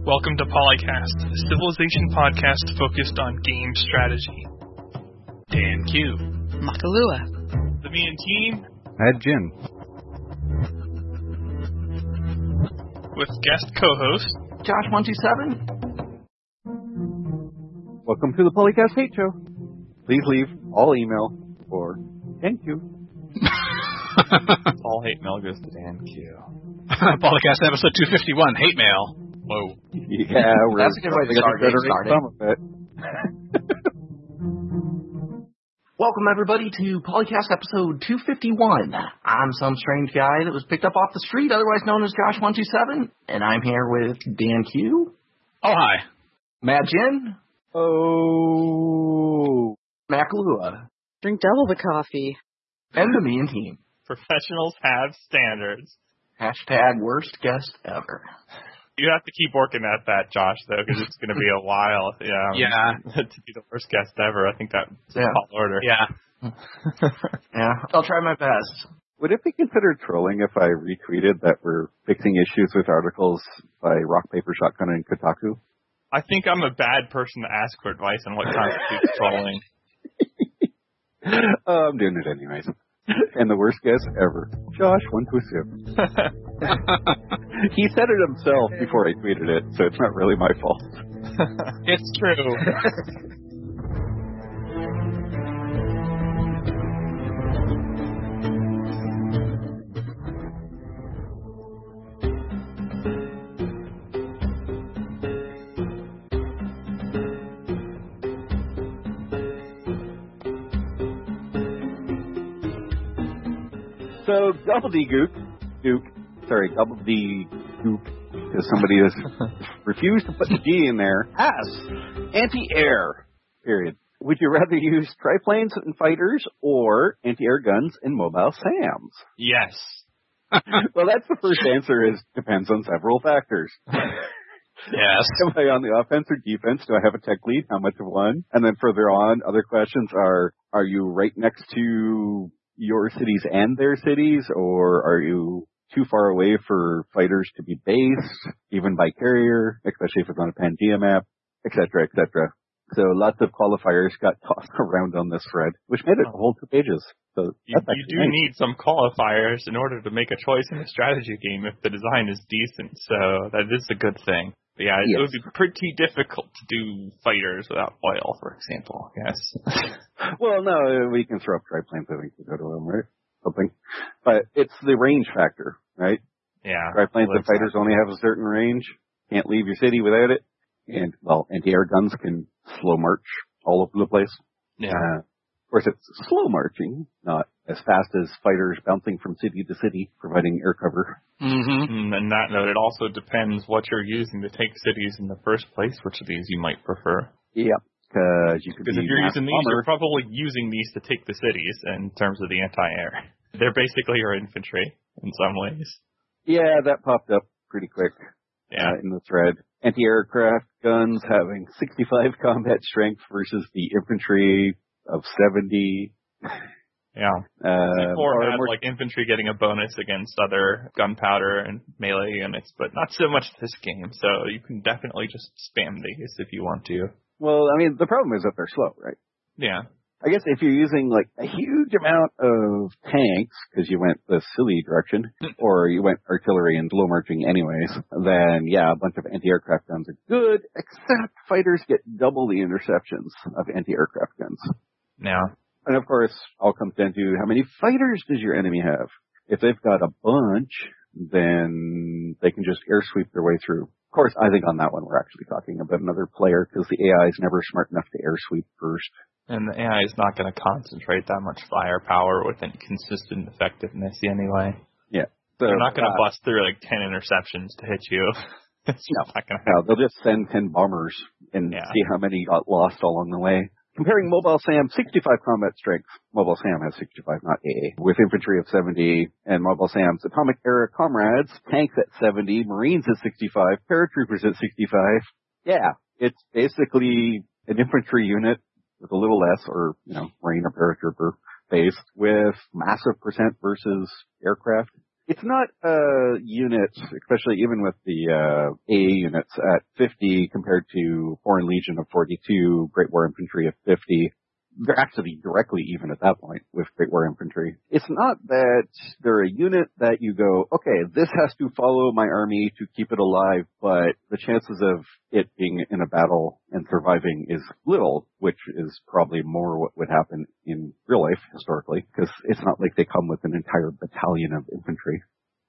Welcome to Polycast, a Civilization podcast focused on game strategy. Dan Q. Makalua. The Me and Team. Ed Jin. With guest co-host Josh127. Welcome to the Polycast Hate Show. Please leave all email for Dan Q. All hate mail goes to Dan Q. Polycast episode 251, hate mail. Whoa. Yeah, that's a good way to start it. Welcome, everybody, to Polycast episode 251. I'm some strange guy that was picked up off the street, otherwise known as Josh127, and I'm here with Dan Q. Oh, hi. Mad Jin. Oh. Makalua. Drink double the coffee. And the Me and Team. Professionals have standards. Hashtag worst guest ever. You have to keep working at that, Josh, though, because it's going to be a while. Yeah. To be the worst guest ever. I think that's a tall order. Yeah. Yeah, I'll try my best. Would it be considered trolling if I retweeted that we're fixing issues with articles by Rock, Paper, Shotgun, and Kotaku? I think I'm a bad person to ask for advice on what constitutes trolling. I'm doing it anyways. And the worst guest ever, Josh127. He said it himself before I tweeted it, so it's not really my fault. It's true. So, gobbledygook, because somebody has refused to put the G in there, asks, anti-air, period. Would you rather use triplanes and fighters or anti-air guns and mobile SAMs? Yes. Well, that's the first answer is depends on several factors. Yes. Am I on the offense or defense? Do I have a tech lead? How much of one? And then further on, other questions are you right next to your cities and their cities, or are you too far away for fighters to be based, even by carrier, especially if it's on a Pangea map, et cetera, et cetera. So lots of qualifiers got tossed around on this thread, which made it a whole 2 pages. So you do need some qualifiers in order to make a choice in a strategy game if the design is decent, so that is a good thing. But yeah, it would be pretty difficult to do fighters without oil, for example, yes. Well, no, we can throw up triplanes, I think, to go to them, right? Something. But it's the range factor, right? Yeah. Triplanes and fighters only have a certain range. Can't leave your city without it. And, well, anti-air guns can slow march all over the place. Yeah. Of course, it's slow marching, not as fast as fighters bouncing from city to city, providing air cover. Mm-hmm. And that note, it also depends what you're using to take cities in the first place, which of these you might prefer. Yeah, because if you're using these, you're probably using these to take the cities in terms of the anti-air. They're basically your infantry in some ways. Yeah, that popped up pretty quick in the thread. Anti-aircraft guns having 65 combat strength versus the infantry of 70. Yeah. Before had like infantry getting a bonus against other gunpowder and melee units, but not so much this game. So you can definitely just spam these if you want to. Well, I mean, the problem is that they're slow, right? Yeah. I guess if you're using like a huge amount of tanks, because you went the silly direction, or you went artillery and slow marching anyways, then yeah, a bunch of anti-aircraft guns are good, except fighters get double the interceptions of anti-aircraft guns. Yeah. And of course, all comes down to how many fighters does your enemy have? If they've got a bunch, then they can just air sweep their way through. Of course, I think on that one we're actually talking about another player because the AI is never smart enough to air sweep first. And the AI is not going to concentrate that much firepower with any consistent effectiveness anyway. Yeah. So they're not going to bust through like 10 interceptions to hit you. It's not going to happen. No, they'll just send 10 bombers and see how many got lost along the way. Comparing Mobile SAM, 65 combat strength. Mobile SAM has 65, not AA. With infantry of 70, and Mobile SAM's Atomic Era Comrades, tanks at 70, Marines at 65, paratroopers at 65. Yeah, it's basically an infantry unit with a little less, or, Marine or paratrooper based with massive percent versus aircraft. It's not units, especially even with the AA units at 50 compared to Foreign Legion of 42, Great War Infantry of 50. They're actually directly even at that point with Great War Infantry. It's not that they're a unit that you go, okay, this has to follow my army to keep it alive, but the chances of it being in a battle and surviving is little, which is probably more what would happen in real life historically, because it's not like they come with an entire battalion of infantry.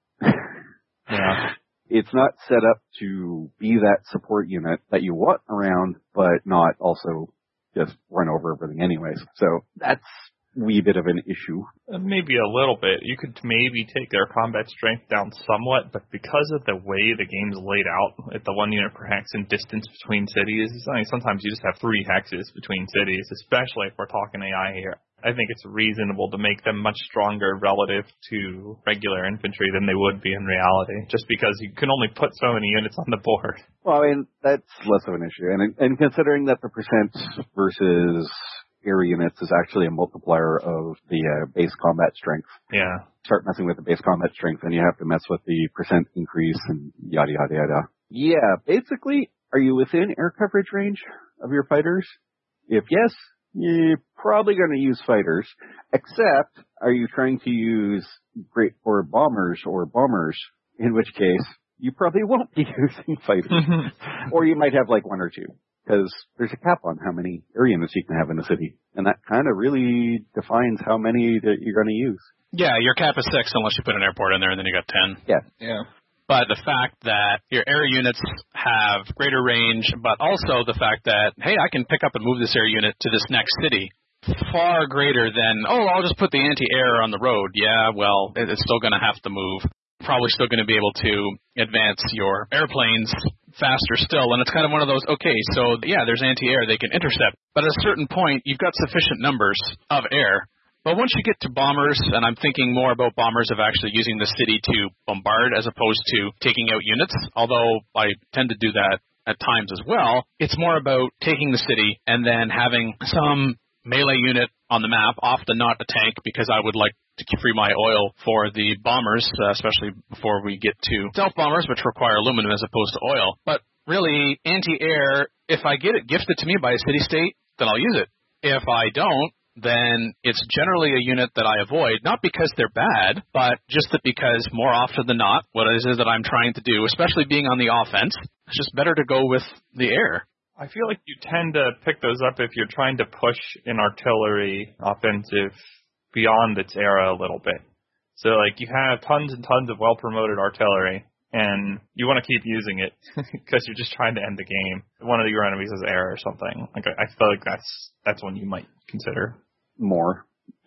Yeah. It's not set up to be that support unit that you want around, but not also just run over everything anyways. So that's a wee bit of an issue. Maybe a little bit. You could maybe take their combat strength down somewhat, but because of the way the game's laid out, at the 1 unit per hex and distance between cities, I mean, sometimes you just have 3 hexes between cities, especially if we're talking AI here. I think it's reasonable to make them much stronger relative to regular infantry than they would be in reality, just because you can only put so many units on the board. Well, I mean, that's less of an issue. And considering that the percent versus air units is actually a multiplier of the base combat strength. Yeah. Start messing with the base combat strength, and you have to mess with the percent increase and yada, yada, yada. Yeah, basically, are you within air coverage range of your fighters? If yes, you're probably going to use fighters, except are you trying to use Great War bombers or bombers, in which case you probably won't be using fighters. Or you might have like 1 or 2, because there's a cap on how many air units you can have in a city, and that kind of really defines how many that you're going to use. Yeah, your cap is 6 unless you put an airport in there, and then you got 10. Yeah. But the fact that your air units have greater range, but also the fact that, hey, I can pick up and move this air unit to this next city, far greater than, I'll just put the anti-air on the road. Yeah, well, it's still going to have to move. Probably still going to be able to advance your airplanes faster still. And it's kind of one of those, okay, so yeah, there's anti-air, they can intercept. But at a certain point, you've got sufficient numbers of air. But once you get to bombers, and I'm thinking more about bombers of actually using the city to bombard as opposed to taking out units, although I tend to do that at times as well, it's more about taking the city and then having some melee unit on the map, often not a tank, because I would like to free my oil for the bombers, especially before we get to stealth bombers, which require aluminum as opposed to oil. But really, anti-air, if I get it gifted to me by a city-state, then I'll use it. If I don't, then it's generally a unit that I avoid, not because they're bad, but just that because more often than not, what it is that I'm trying to do, especially being on the offense, it's just better to go with the air. I feel like you tend to pick those up if you're trying to push an artillery offensive beyond its era a little bit. So, like, you have tons and tons of well-promoted artillery, and you want to keep using it because you're just trying to end the game. One of your enemies is air or something. Like, I feel like that's one you might consider. More.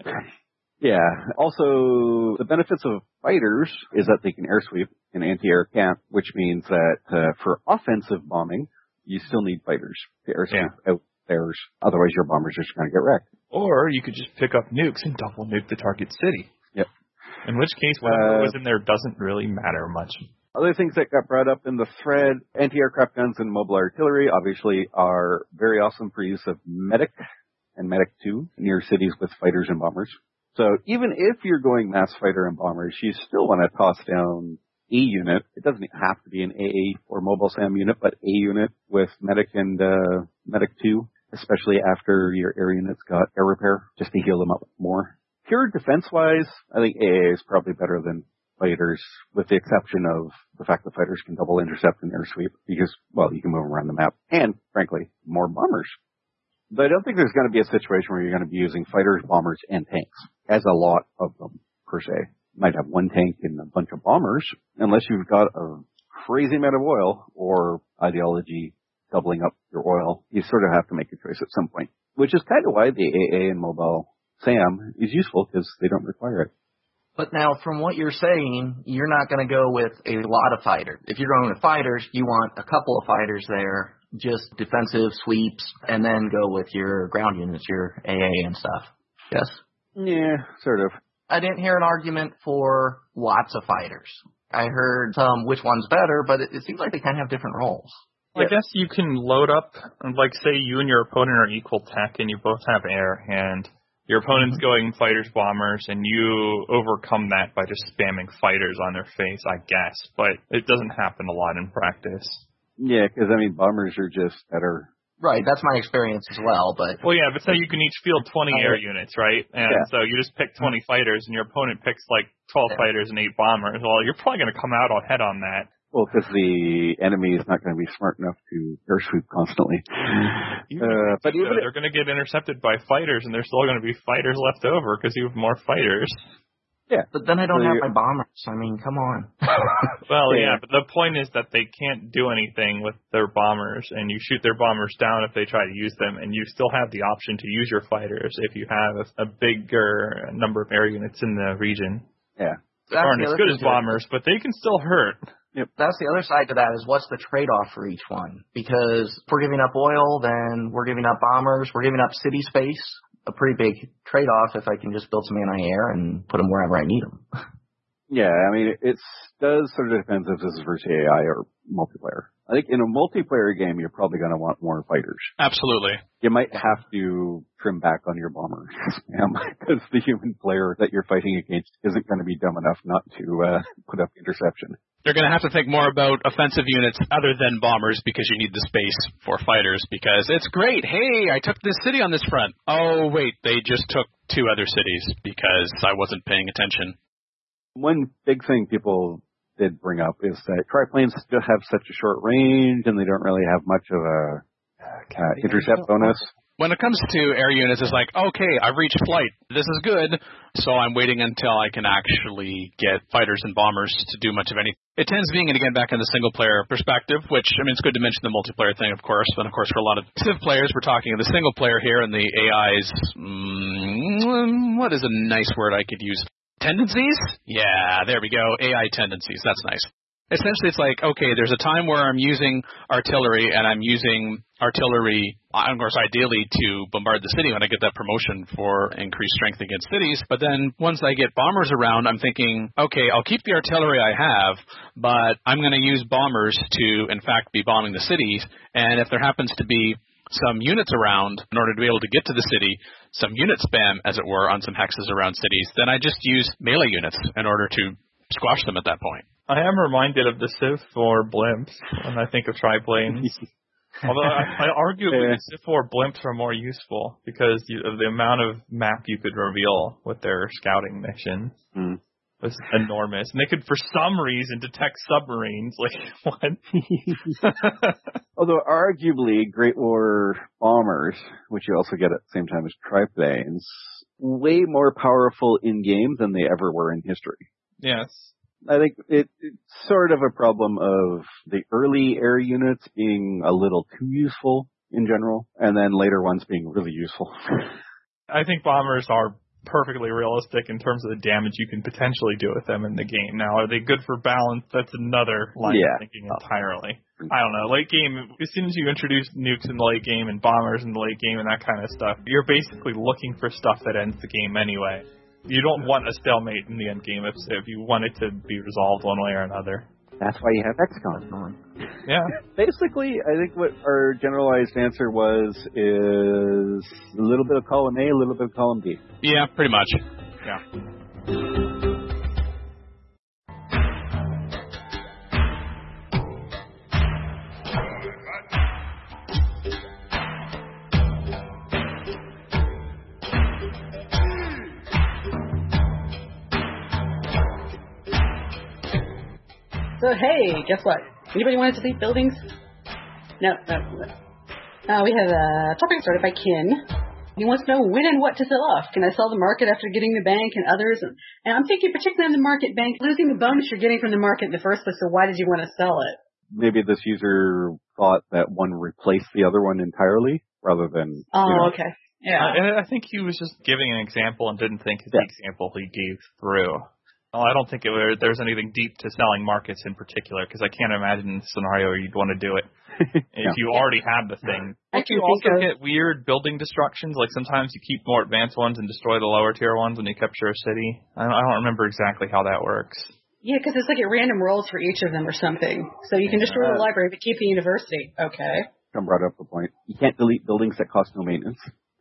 Yeah. Also, the benefits of fighters is that they can air sweep and anti-air can't, which means that for offensive bombing, you still need fighters to air sweep out theirs. Otherwise, your bombers are just going to get wrecked. Or you could just pick up nukes and double nuke the target city. Yep. In which case, whatever was in there doesn't really matter much. Other things that got brought up in the thread, anti-aircraft guns and mobile artillery obviously are very awesome for use of Medic and Medic 2 near cities with fighters and bombers. So even if you're going mass fighter and bombers, you still want to toss down a unit. It doesn't have to be an AA or mobile SAM unit, but a unit with Medic and Medic 2, especially after your air units got air repair, just to heal them up more. Pure defense-wise, I think AA is probably better than fighters, with the exception of the fact that fighters can double intercept and air sweep, because, well, you can move them around the map, and, frankly, more bombers. But I don't think there's going to be a situation where you're going to be using fighters, bombers, and tanks, as a lot of them, per se. You might have one tank and a bunch of bombers, unless you've got a crazy amount of oil, or ideology doubling up your oil. You sort of have to make a choice at some point, which is kind of why the AA and mobile SAM is useful, because they don't require it. But now, from what you're saying, you're not going to go with a lot of fighters. If you're going with fighters, you want a couple of fighters there, just defensive sweeps, and then go with your ground units, your AA and stuff. Yes? Yeah, sort of. I didn't hear an argument for lots of fighters. I heard some which one's better, but it seems like they kind of have different roles. I guess you can load up, like, say you and your opponent are equal tech and you both have air, and Your opponent's going fighters, bombers, and you overcome that by just spamming fighters on their face, I guess. But it doesn't happen a lot in practice. Yeah, because, I mean, bombers are just better. Right, that's my experience as well, but... Well, yeah, but say you can each field 20 air units, right? And so you just pick 20 fighters, and your opponent picks, 12 fighters and 8 bombers. Well, you're probably going to come out ahead on that. Well, because the enemy is not going to be smart enough to air sweep constantly. But they're going to get intercepted by fighters, and there's still going to be fighters left over because you have more fighters. Yeah. But then I don't have my bombers. I mean, come on. Well, yeah, but the point is that they can't do anything with their bombers, and you shoot their bombers down if they try to use them, and you still have the option to use your fighters if you have a bigger number of air units in the region. Yeah. They aren't as good as bombers, but they can still hurt. Yep. That's the other side to that is what's the trade-off for each one? Because if we're giving up oil, then we're giving up bombers, we're giving up city space. A pretty big trade-off if I can just build some anti-air and put them wherever I need them. Yeah, I mean, it does sort of depend if this is versus AI or multiplayer. I think in a multiplayer game, you're probably going to want more fighters. Absolutely. You might have to trim back on your bomber spam because the human player that you're fighting against isn't going to be dumb enough not to put up interception. They're going to have to think more about offensive units other than bombers because you need the space for fighters because it's great. Hey, I took this city on this front. Oh, wait, they just took 2 other cities because I wasn't paying attention. One big thing people did bring up is that triplanes still have such a short range and they don't really have much of a intercept bonus. When it comes to air units, it's like, okay, I've reached flight. This is good. So I'm waiting until I can actually get fighters and bombers to do much of anything. It tends being, and again, back in the single-player perspective, which, I mean, it's good to mention the multiplayer thing, of course. And, of course, for a lot of Civ players, we're talking of the single player here and the AI's, what is a nice word I could use? Tendencies? Yeah, there we go. AI tendencies. That's nice. Essentially, it's like, okay, there's a time where I'm using artillery, and I'm using artillery, of course, ideally to bombard the city when I get that promotion for increased strength against cities. But then once I get bombers around, I'm thinking, okay, I'll keep the artillery I have, but I'm going to use bombers to, in fact, be bombing the cities. And if there happens to be some units around in order to be able to get to the city, some unit spam, as it were, on some hexes around cities, then I just use melee units in order to squash them at that point. I am reminded of the Civ 4 blimps when I think of triplanes. Although I arguably the Civ 4 blimps are more useful because of the amount of map you could reveal with their scouting missions. Was enormous. And they could, for some reason, detect submarines. Like, what? Although, arguably, Great War bombers, which you also get at the same time as triplanes, way more powerful in-game than they ever were in history. Yes. I think it's sort of a problem of the early air units being a little too useful in general, and then later ones being really useful. I think bombers are perfectly realistic in terms of the damage you can potentially do with them in the game. Now, are they good for balance? That's another line of thinking entirely. I don't know. Late game, as soon as you introduce nukes in the late game and bombers in the late game and that kind of stuff, you're basically looking for stuff that ends the game anyway. You don't want a stalemate in the end game if you want it to be resolved one way or another. That's why you have XCOM. Yeah. Basically, I think what our generalized answer is a little bit of column A, a little bit of column B. Yeah, pretty much. Yeah. So, hey, guess what? Anybody want to delete buildings? No. We have a topic started by Ken. He wants to know when and what to sell off. Can I sell the market after getting the bank and others? And I'm thinking particularly on the market bank, losing the bonus you're getting from the market in the first place, so why did you want to sell it? Maybe this user thought that one replaced the other one entirely rather than... Okay. Yeah. I think he was just giving an example and didn't think the example he gave through. Well, I don't think there's anything deep to selling markets in particular, because I can't imagine a scenario where you'd want to do it if you already have the thing. Don't you also get weird building destructions? Like sometimes you keep more advanced ones and destroy the lower tier ones when you capture a city? I don't remember exactly how that works. Yeah, because it's like at random rolls for each of them or something. So you can destroy the library but keep the university. Okay. Tom brought up the point. You can't delete buildings that cost no maintenance.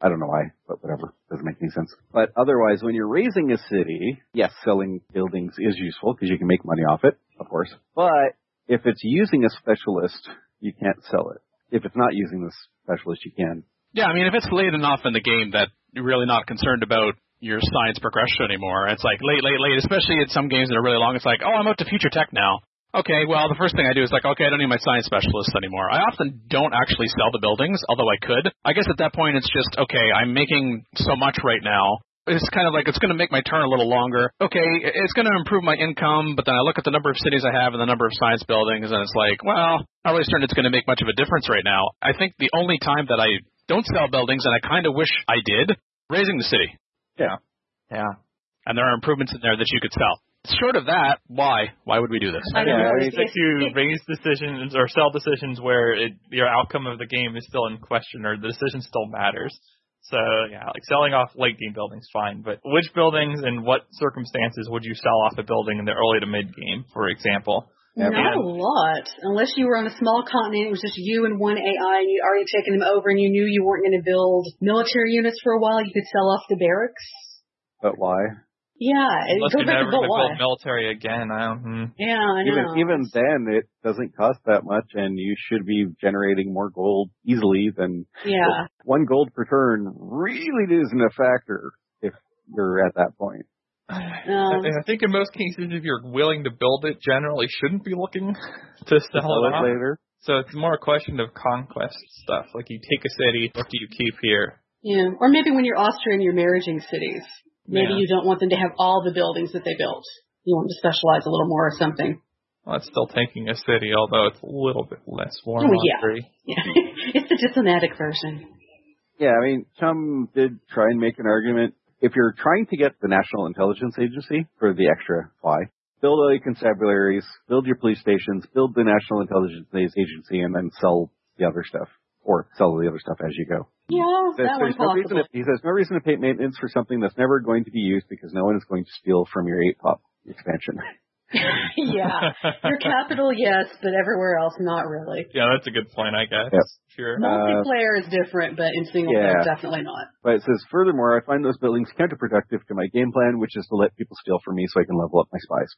I don't know why, but whatever. Doesn't make any sense. But otherwise, when you're raising a city, yes, selling buildings is useful because you can make money off it, of course. But if it's using a specialist, you can't sell it. If it's not using the specialist, you can. Yeah, I mean, if it's late enough in the game that you're really not concerned about your science progression anymore, it's like late, especially in some games that are really long, it's like, oh, I'm up to future tech now. Okay, well, the first thing I do is like, okay, I don't need my science specialist anymore. I often don't actually sell the buildings, although I could. I guess at that point it's just, okay, I'm making so much right now. It's kind of like it's going to make my turn a little longer. Okay, it's going to improve my income, but then I look at the number of cities I have and the number of science buildings, and it's like, well, not really certain it's going to make much of a difference right now. I think the only time that I don't sell buildings, and I kind of wish I did, raising the city. Yeah. Yeah. And there are improvements in there that you could sell. Short of that, why? Why would we do this? I don't know. It's like you raise decisions or sell decisions where your outcome of the game is still in question or the decision still matters. So, yeah, like selling off late game buildings, fine. But which buildings and what circumstances would you sell off a building in the early to mid game, for example? Not a lot. Unless you were on a small continent, it was just you and one AI, and you'd already taken them over, and you knew you weren't going to build military units for a while. You could sell off the barracks. But why? Yeah, Unless you're never going to build military again. Yeah, I know. Even then, it doesn't cost that much, and you should be generating more gold easily than... Yeah. 1 gold per turn really isn't a factor if you're at that point. I think in most cases, if you're willing to build it, generally shouldn't be looking to sell it later. So it's more a question of conquest stuff. Like you take a city, what do you keep here? Yeah, or maybe when you're Austrian, you're merging cities. Maybe you don't want them to have all the buildings that they built. You want them to specialize a little more or something. Well, it's still taking a city, although it's a little bit less warm. Yeah. It's the diplomatic version. Yeah, I mean, some did try and make an argument. If you're trying to get the National Intelligence Agency for the extra fly, build all your constabularies, build your police stations, build the National Intelligence Agency, and then sell the other stuff. Or sell the other stuff as you go. Yeah, that one's possible. He says no reason to pay maintenance for something that's never going to be used because no one is going to steal from your 8-pop expansion. Yeah. Your capital, yes, but everywhere else, not really. Yeah, that's a good point, I guess. Yep. Sure. Multiplayer is different, but in single player, definitely not. But it says, furthermore, I find those buildings counterproductive to my game plan, which is to let people steal from me so I can level up my spies.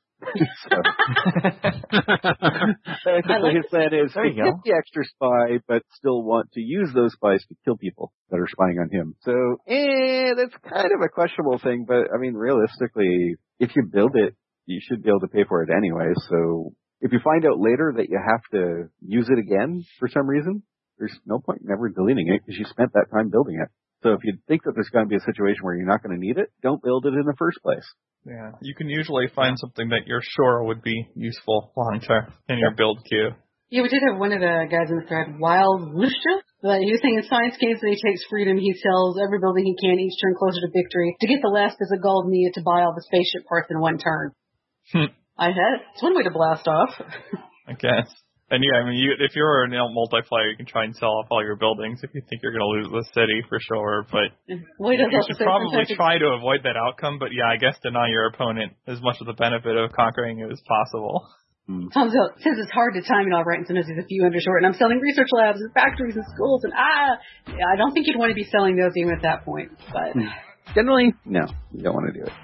Basically, his plan is to get the extra spy, but still want to use those spies to kill people that are spying on him. So, that's kind of a questionable thing, but, I mean, realistically, if you build it, you should be able to pay for it anyway. So if you find out later that you have to use it again for some reason, there's no point in ever deleting it because you spent that time building it. So if you think that there's going to be a situation where you're not going to need it, don't build it in the first place. Yeah, you can usually find something that you're sure would be useful long term in your build queue. Yeah, we did have one of the guys in the thread, Wild Lucia. He was saying in science games that he takes freedom, he sells every building he can each turn closer to victory to get the last bits of gold needed to buy all the spaceship parts in one turn. It's one way to blast off. I guess. And yeah, I mean, if you're a multiplayer, you can try and sell off all your buildings if you think you're going to lose the city for sure. But you should probably try to avoid that outcome. But yeah, I guess deny your opponent as much of the benefit of conquering it as possible. Tom says it's hard to time it all right, and sometimes he's a few under short. And I'm selling research labs and factories and schools, and I don't think you'd want to be selling those even at that point. But generally, no, you don't want to do it.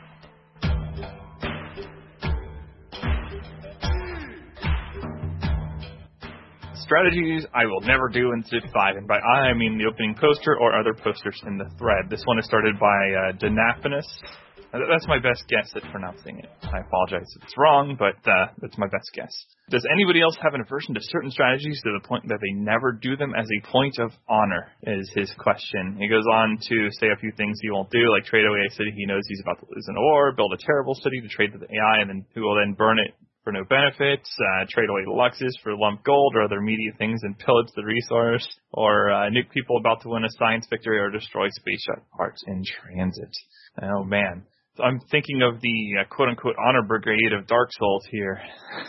Strategies I will never do in Civ 5, and by I mean the opening poster or other posters in the thread. This one is started by Denaphanus. That's my best guess at pronouncing it. I apologize if it's wrong, but that's my best guess. Does anybody else have an aversion to certain strategies to the point that they never do them as a point of honor, is his question. He goes on to say a few things he won't do, like trade away a city he knows he's about to lose in a war, build a terrible city to trade to the AI, and then who will then burn it for no benefits, trade away Luxus for lump gold or other immediate things and pillage the resource, or nuke people about to win a science victory or destroy spaceship parts in transit. Oh man. So I'm thinking of the quote-unquote honor brigade of Dark Souls here.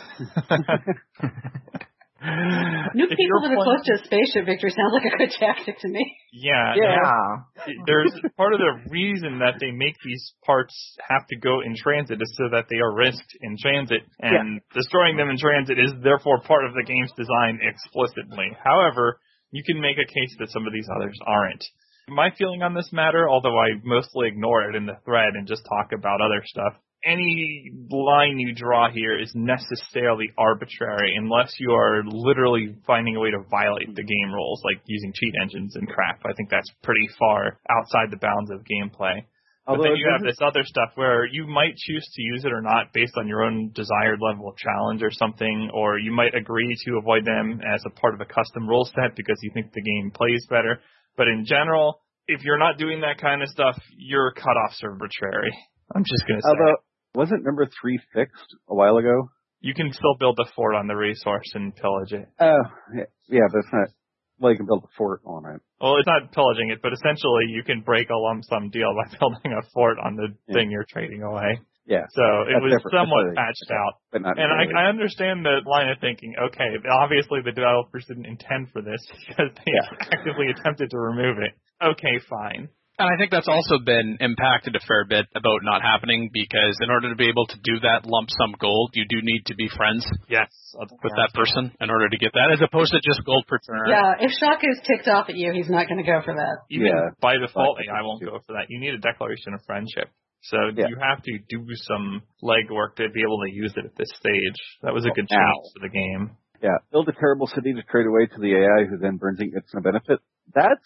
Nuke people that are close to a spaceship victory sounds like a good tactic to me. Yeah. There's part of the reason that they make these parts have to go in transit is so that they are risked in transit, and destroying them in transit is therefore part of the game's design explicitly. However, you can make a case that some of these others aren't. My feeling on this matter, although I mostly ignore it in the thread and just talk about other stuff, any line you draw here is necessarily arbitrary unless you are literally finding a way to violate the game rules, like using cheat engines and crap. I think that's pretty far outside the bounds of gameplay. But then you have this other stuff where you might choose to use it or not based on your own desired level of challenge or something, or you might agree to avoid them as a part of a custom rule set because you think the game plays better. But in general, if you're not doing that kind of stuff, your cutoffs are arbitrary. I'm just going to say. Wasn't number 3 fixed a while ago? You can still build a fort on the resource and pillage it. Oh, yeah, but it's not. Well, you can build a fort on it. Well, it's not pillaging it, but essentially you can break a lump sum deal by building a fort on the thing you're trading away. Yeah. So it was somewhat patched out. But not and I understand the line of thinking, okay, obviously the developers didn't intend for this because they actively attempted to remove it. Okay, fine. And I think that's also been impacted a fair bit about not happening because in order to be able to do that lump sum gold, you do need to be friends with that person in order to get that, as opposed to just gold per turn. Yeah, if Shock is ticked off at you, he's not going to go for that. Even by default, I won't go for that. You need a declaration of friendship. So you have to do some legwork to be able to use it at this stage. That was a good change to the game. Yeah, build a terrible city to trade away to the AI who then burns it gets no benefit. That's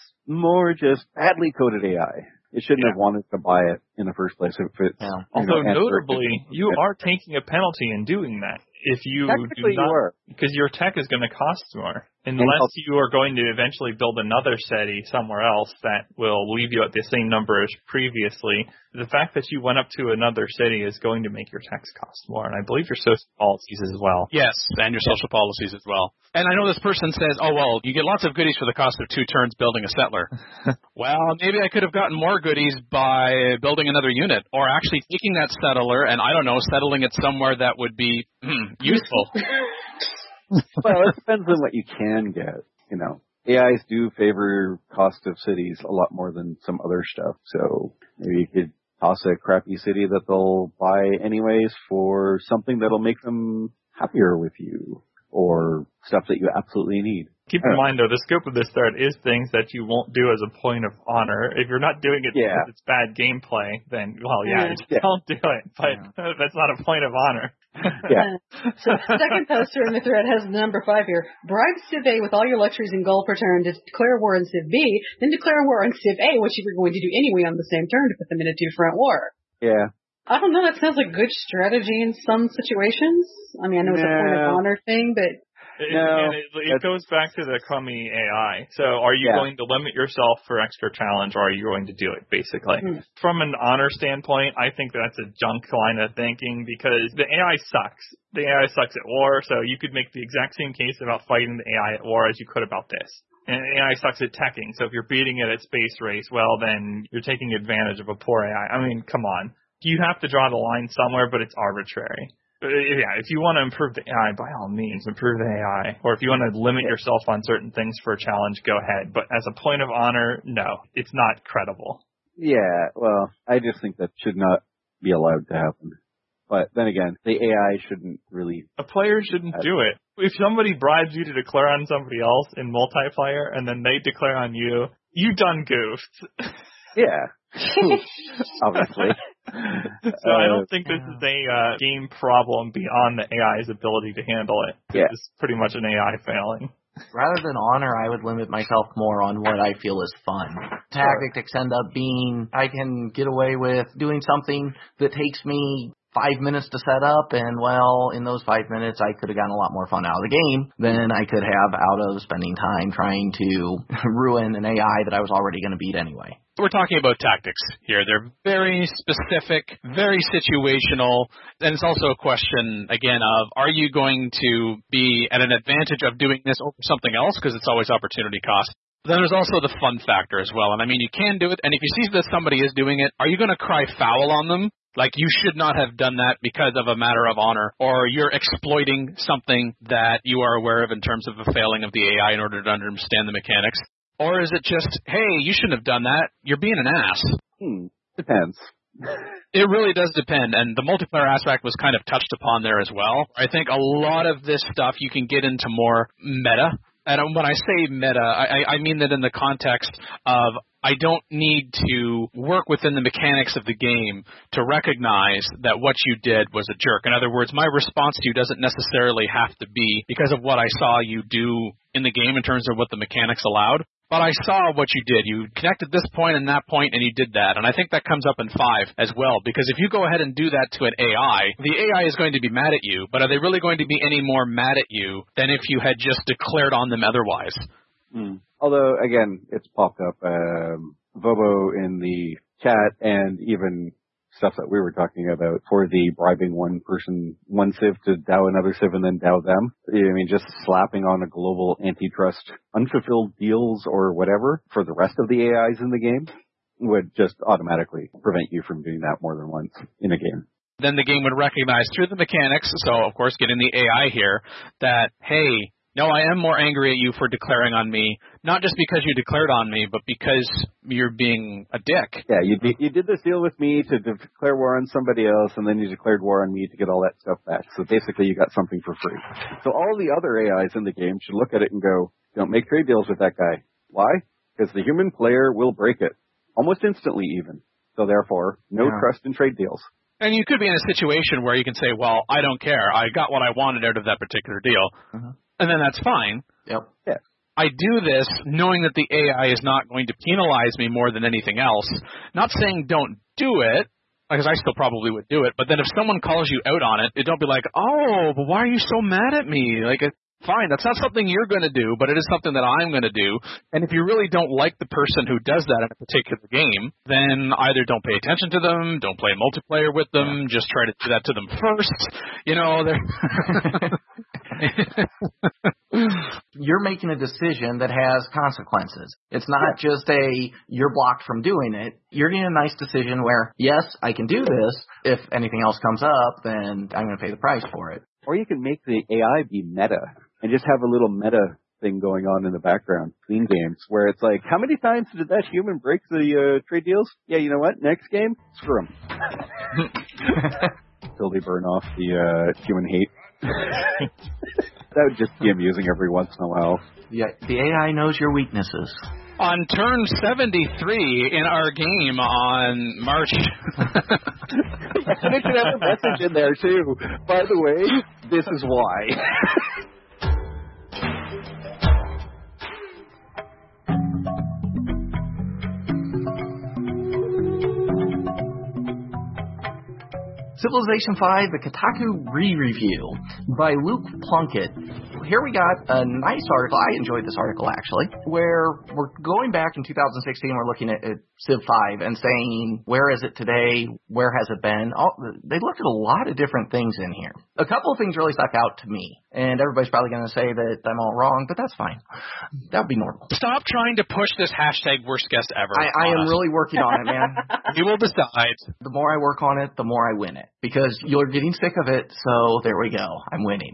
more just badly coded AI. It shouldn't have wanted to buy it in the first place. If it's, although notably, you are taking a penalty in doing that. If you do not, because your tech is going to cost more. Unless you are going to eventually build another city somewhere else that will leave you at the same number as previously, the fact that you went up to another city is going to make your tax cost more. And I believe your social policies as well. Yes, and your social policies as well. And I know this person says, oh, well, you get lots of goodies for the cost of 2 turns building a settler. Well, maybe I could have gotten more goodies by building another unit or actually taking that settler and, I don't know, settling it somewhere that would be useful. Well, it depends on what you can get, AIs do favor cost of cities a lot more than some other stuff, so maybe you could toss a crappy city that they'll buy anyways for something that'll make them happier with you, or stuff that you absolutely need. Keep in mind, though, the scope of this thread is things that you won't do as a point of honor. If you're not doing it because it's bad gameplay, then, don't do it. But that's not a point of honor. So the second poster in the thread has number 5 here. Bribe Civ A with all your luxuries and gold per turn to declare war on Civ B, then declare war on Civ A, which you were going to do anyway on the same turn to put them in a 2-front war. Yeah. I don't know, that sounds like good strategy in some situations. I mean, I know it's a point of honor thing, but... It goes back to the crummy AI. So are you going to limit yourself for extra challenge, or are you going to do it, basically? From an honor standpoint, I think that's a junk line of thinking because the AI sucks. The AI sucks at war, so you could make the exact same case about fighting the AI at war as you could about this. And AI sucks at teching, so if you're beating it at space race, well, then you're taking advantage of a poor AI. I mean, come on. You have to draw the line somewhere, but it's arbitrary. If you want to improve the AI, by all means, improve the AI. Or if you want to limit yourself on certain things for a challenge, go ahead. But as a point of honor, no, it's not credible. Yeah, well, I just think that should not be allowed to happen. But then again, the AI shouldn't really... A player shouldn't do it. If somebody bribes you to declare on somebody else in multiplayer, and then they declare on you, you done goofed. Yeah. Obviously. So I don't think this is a game problem beyond the AI's ability to handle it. Yeah. It's pretty much an AI failing. Rather than honor, I would limit myself more on what I feel is fun. Tactics end up being, I can get away with doing something that takes me 5 minutes to set up, and well, in those 5 minutes, I could have gotten a lot more fun out of the game than I could have out of spending time trying to ruin an AI that I was already going to beat anyway. We're talking about tactics here. They're very specific, very situational, and it's also a question, again, of are you going to be at an advantage of doing this over something else, because it's always opportunity cost. Then there's also the fun factor as well, and I mean, you can do it, and if you see that somebody is doing it, are you going to cry foul on them? Like, you should not have done that because of a matter of honor, or you're exploiting something that you are aware of in terms of a failing of the AI in order to understand the mechanics. Or is it just, hey, you shouldn't have done that, you're being an ass? Depends. It really does depend, and the multiplayer aspect was kind of touched upon there as well. I think a lot of this stuff you can get into more meta. And when I say meta, I mean that in the context of I don't need to work within the mechanics of the game to recognize that what you did was a jerk. In other words, my response to you doesn't necessarily have to be because of what I saw you do in the game in terms of what the mechanics allowed. But I saw what you did. You connected this point and that point, and you did that. And I think that comes up in 5 as well, because if you go ahead and do that to an AI, the AI is going to be mad at you, but are they really going to be any more mad at you than if you had just declared on them otherwise? Although, again, it's popped up, Vobo in the chat and even stuff that we were talking about for the bribing one civ to dow another civ and then dow them. I mean, just slapping on a global antitrust unfulfilled deals or whatever for the rest of the AIs in the game would just automatically prevent you from doing that more than once in a game. Then the game would recognize through the mechanics, so of course getting the AI here, that, hey, no, I am more angry at you for declaring on me, not just because you declared on me, but because you're being a dick. Yeah, you did this deal with me to declare war on somebody else, and then you declared war on me to get all that stuff back. So basically you got something for free. So all the other AIs in the game should look at it and go, don't make trade deals with that guy. Why? Because the human player will break it, almost instantly even. So therefore, no trust in trade deals. And you could be in a situation where you can say, well, I don't care. I got what I wanted out of that particular deal. And then that's fine. Yep. Yeah. I do this knowing that the AI is not going to penalize me more than anything else. Not saying don't do it, because I still probably would do it. But then if someone calls you out on it, don't be like, oh, but why are you so mad at me? Like, fine, that's not something you're going to do, but it is something that I'm going to do. And if you really don't like the person who does that in a particular game, then either don't pay attention to them, don't play multiplayer with them, just try to do that to them first. You know, you're making a decision that has consequences. It's not just you're blocked from doing it. You're getting a nice decision where, yes, I can do this. If anything else comes up, then I'm going to pay the price for it. Or you can make the AI be meta and just have a little meta thing going on in the background between games where it's like, how many times did that human break the trade deals? Yeah, you know what? Next game, screw him. Till they burn off the human hate. That would just be amusing every once in a while. Yeah, the AI knows your weaknesses. On turn 73 in our game on March. And it should have a message in there, too. By the way, this is why. Civilization V, the Kotaku Re-Review by Luke Plunkett. Here we got a nice article. I enjoyed this article, actually, where we're going back in 2016. We're looking at Civ 5 and saying, where is it today? Where has it been? They look at a lot of different things in here. A couple of things really stuck out to me, and everybody's probably going to say that I'm all wrong, but that's fine. That would be normal. Stop trying to push this hashtag worst guest ever. I am really working on it, man. You will decide. The more I work on it, the more I win it, because you're getting sick of it, so there we go. I'm winning.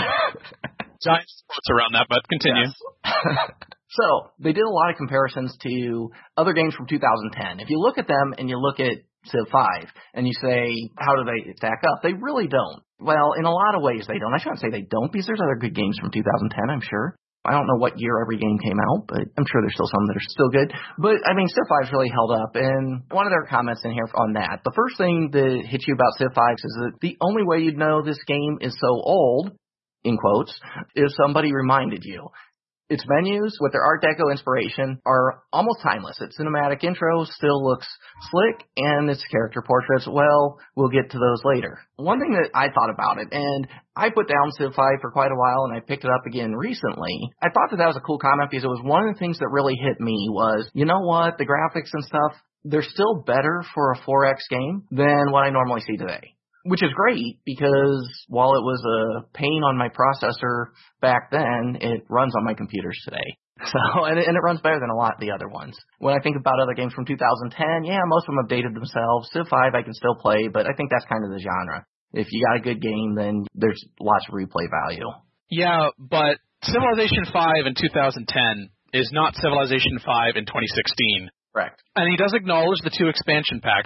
Giant sports around that, but continue. Yes. So, they did a lot of comparisons to other games from 2010. If you look at them and you look at Civ 5 and you say, how do they stack up? They really don't. Well, in a lot of ways they don't. I shouldn't say they don't, because there's other good games from 2010, I'm sure. I don't know what year every game came out, but I'm sure there's still some that are still good. But, I mean, Civ 5's really held up, and one of their comments in here on that, the first thing that hits you about Civ 5 is that the only way you'd know this game is so old, in quotes, if somebody reminded you. Its menus, with their Art Deco inspiration, are almost timeless. Its cinematic intro still looks slick, and its character portraits, well, we'll get to those later. One thing that I thought about it, and I put down Civ 5 for quite a while, and I picked it up again recently. I thought that was a cool comment, because it was one of the things that really hit me was, you know what, the graphics and stuff, they're still better for a 4X game than what I normally see today. Which is great, because while it was a pain on my processor back then, it runs on my computers today. So, and it runs better than a lot of the other ones. When I think about other games from 2010, yeah, most of them have dated themselves. Civ 5 I can still play, but I think that's kind of the genre. If you got a good game, then there's lots of replay value. Yeah, but Civilization 5 in 2010 is not Civilization 5 in 2016. Correct. And he does acknowledge the 2 expansion packs.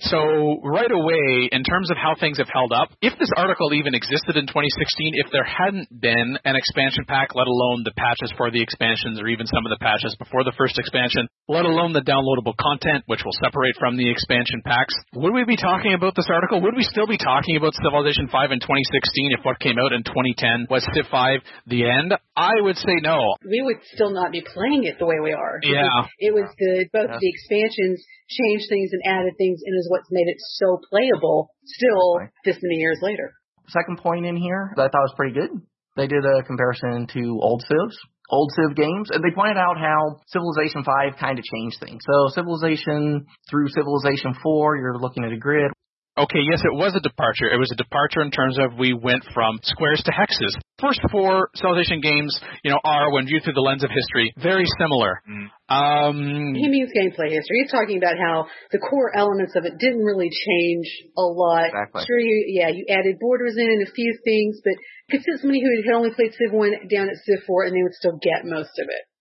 So right away, in terms of how things have held up, if this article even existed in 2016, if there hadn't been an expansion pack, let alone the patches for the expansions or even some of the patches before the first expansion, let alone the downloadable content, which will separate from the expansion packs, would we be talking about this article? Would we still be talking about Civilization 5 in 2016 if what came out in 2010 was Civ 5 the end? I would say no. We would still not be playing it the way we are. Yeah. It was both the expansions changed things and added things, and is what's made it so playable still this many years later. Second point in here that I thought was pretty good. They did a comparison to old Civ games, and they pointed out how Civilization 5 kind of changed things. So Civilization through Civilization 4, you're looking at a grid. Okay, yes, it was a departure. It was a departure in terms of we went from squares to hexes. First four Civilization games, are, when viewed through the lens of history, very similar. He means gameplay history. He's talking about how the core elements of it didn't really change a lot. Exactly. Sure, you added borders in and a few things, but could sit somebody who had only played Civ 1 down at Civ 4 and they would still get most of it.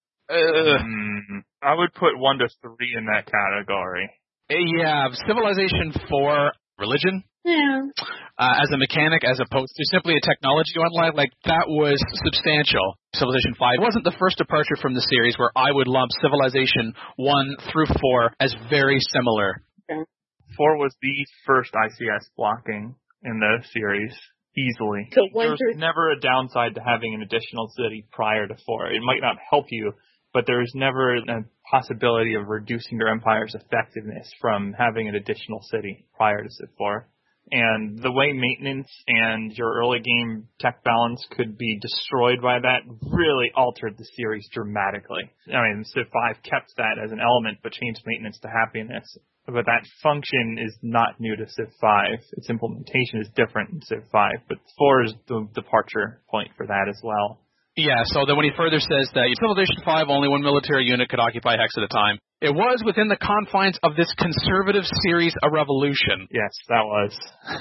I would put 1 to 3 in that category. Yeah, Civilization 4... religion? Yeah. As a mechanic, as opposed to simply a technology you unlock, like that was substantial. Civilization 5 wasn't the first departure from the series where I would lump Civilization 1 through 4 as very similar. Okay. 4 was the first ICS blocking in the series, easily. So There's never a downside to having an additional city prior to 4. It might not help you, but there's never a possibility of reducing your empire's effectiveness from having an additional city prior to Civ 4. And the way maintenance and your early game tech balance could be destroyed by that really altered the series dramatically. I mean, Civ 5 kept that as an element, but changed maintenance to happiness. But that function is not new to Civ 5. Its implementation is different in Civ 5, but 4 is the departure point for that as well. Yeah, so then when he further says that Civilization 5, only one military unit could occupy Hex at a time, it was within the confines of this conservative series, A Revolution. Yes, that was.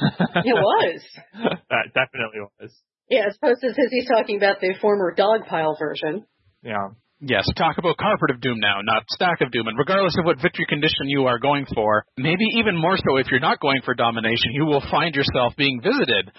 It was. That definitely was. Yeah, as opposed to he's talking about the former Dogpile version. Yeah. Yes, talk about carpet of doom now, not stack of doom. And regardless of what victory condition you are going for, maybe even more so if you're not going for domination, you will find yourself being visited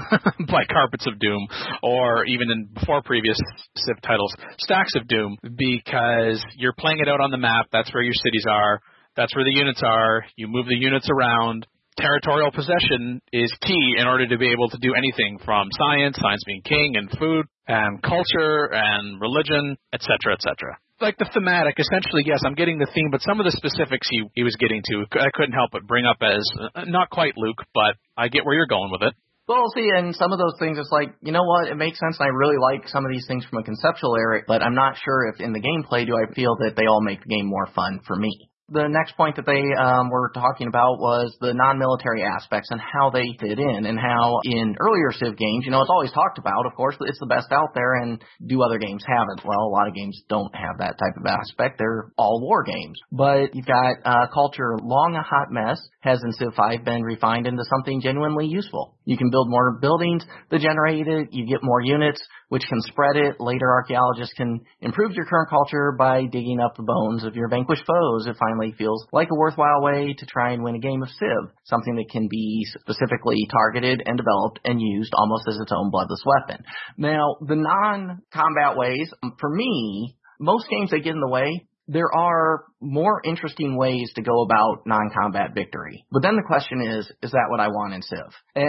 by carpets of doom, or even in before previous Civ titles, stacks of doom, because you're playing it out on the map. That's where your cities are. That's where the units are. You move the units around. Territorial possession is key in order to be able to do anything from science being king, and food, and culture, and religion, etc., etc. Like the thematic, essentially, yes, I'm getting the theme, but some of the specifics he was getting to, I couldn't help but bring up as, not quite Luke, but I get where you're going with it. Well, see, and some of those things, it's like, you know what, it makes sense, and I really like some of these things from a conceptual area, but I'm not sure if in the gameplay do I feel that they all make the game more fun for me. The next point that they were talking about was the non-military aspects and how they fit in, and how in earlier Civ games, it's always talked about, of course, it's the best out there, and do other games have it? Well, a lot of games don't have that type of aspect. They're all war games. But you've got culture, long a hot mess, has in Civ 5 been refined into something genuinely useful. You can build more buildings that generate it, you get more units, which can spread it. Later, archaeologists can improve your current culture by digging up the bones of your vanquished foes. It finally feels like a worthwhile way to try and win a game of Civ, something that can be specifically targeted and developed and used almost as its own bloodless weapon. Now, the non-combat ways, for me, most games that get in the way, there are more interesting ways to go about non-combat victory. But then the question is that what I want in Civ?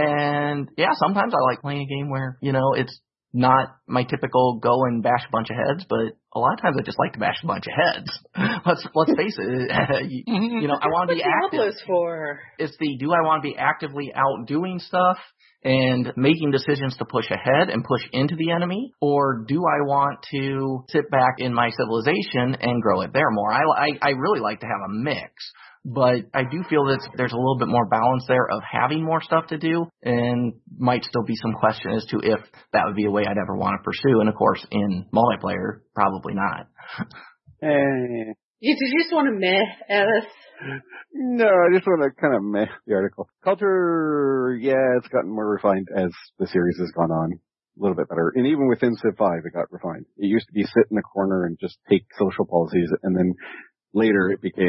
And yeah, sometimes I like playing a game where, it's not my typical go and bash a bunch of heads, but a lot of times I just like to bash a bunch of heads. Let's face it. I want to be active. For? It's do I want to be actively out doing stuff and making decisions to push ahead and push into the enemy, or do I want to sit back in my civilization and grow it there more? I really like to have a mix. But I do feel that there's a little bit more balance there of having more stuff to do, and might still be some question as to if that would be a way I'd ever want to pursue. And of course, in multiplayer, probably not. Did you just want to meh at us? No, I just want to kind of meh the article. Culture, yeah, it's gotten more refined as the series has gone on. A little bit better. And even within Civ 5, it got refined. It used to be sit in a corner and just take social policies, and then later it became,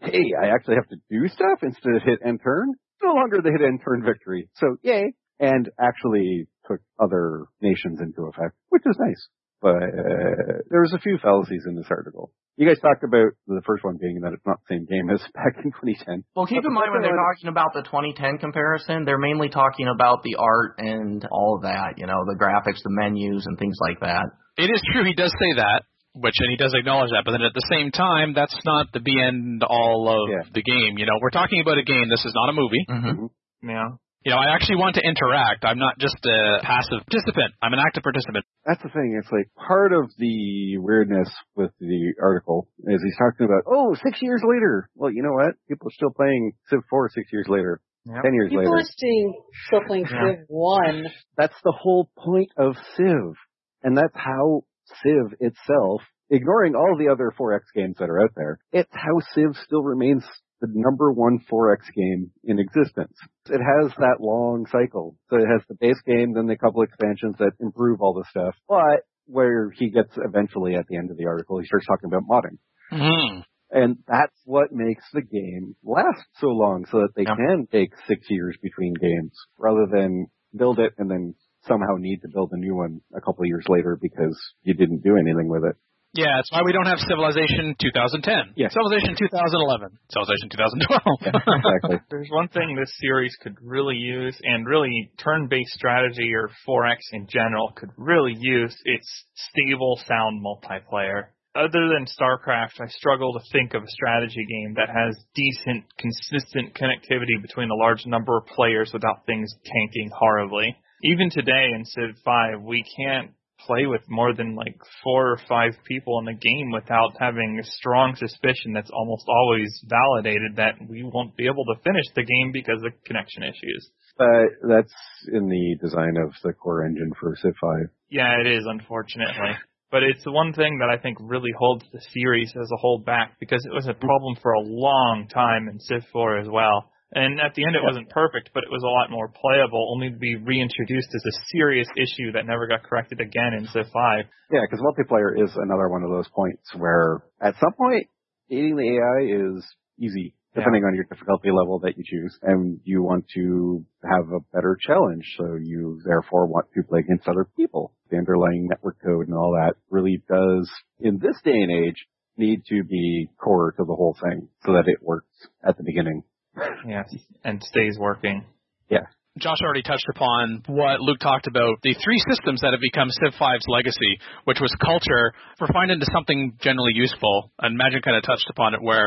hey, I actually have to do stuff instead of hit and turn. No longer the hit and turn victory. So yay. And actually took other nations into effect, which is nice. But there's a few fallacies in this article. You guys talked about the first one being that it's not the same game as back in 2010. Well, keep in mind when they're talking about the 2010 comparison, they're mainly talking about the art and all of that, the graphics, the menus, and things like that. It is true, he does say that, and he does acknowledge that, but then at the same time, that's not the be-end-all of the game. We're talking about a game. This is not a movie. Mm-hmm. Yeah. I actually want to interact. I'm not just a passive participant. I'm an active participant. That's the thing. It's like part of the weirdness with the article is he's talking about, 6 years later. Well, you know what? People are still playing Civ 4 6 years later. Yep. 10 years later. People are still playing Civ 1. That's the whole point of Civ. And that's how Civ itself, ignoring all the other 4X games that are out there, it's how Civ still remains the number one 4X game in existence. It has that long cycle. So it has the base game, then the couple expansions that improve all the stuff. But where he gets eventually at the end of the article, he starts talking about modding. Mm-hmm. And that's what makes the game last so long, so that they can take 6 years between games, rather than build it and then somehow need to build a new one a couple of years later because you didn't do anything with it. Yeah, that's why we don't have Civilization 2010. Yeah. Civilization 2011. Civilization 2012. Yeah, exactly. There's one thing this series could really use, and really turn-based strategy or 4X in general could really use, it's stable, sound multiplayer. Other than StarCraft, I struggle to think of a strategy game that has decent, consistent connectivity between a large number of players without things tanking horribly. Even today in Civ 5, we can't play with more than 4 or 5 people in the game without having a strong suspicion that's almost always validated that we won't be able to finish the game because of connection issues. That's in the design of the core engine for Civ 5. Yeah, it is, unfortunately. But it's the one thing that I think really holds the series as a whole back, because it was a problem for a long time in Civ 4 as well. And at the end, it wasn't perfect, but it was a lot more playable, only to be reintroduced as a serious issue that never got corrected again in Civ 5. Yeah, because multiplayer is another one of those points where, at some point, eating the AI is easy, depending on your difficulty level that you choose, and you want to have a better challenge, so you therefore want to play against other people. The underlying network code and all that really does, in this day and age, need to be core to the whole thing, so that it works at the beginning. Yes, and stays working. Yeah. Josh already touched upon what Luke talked about, the 3 systems that have become Civ 5's legacy, which was culture, refined into something generally useful. And Imagine kind of touched upon it where,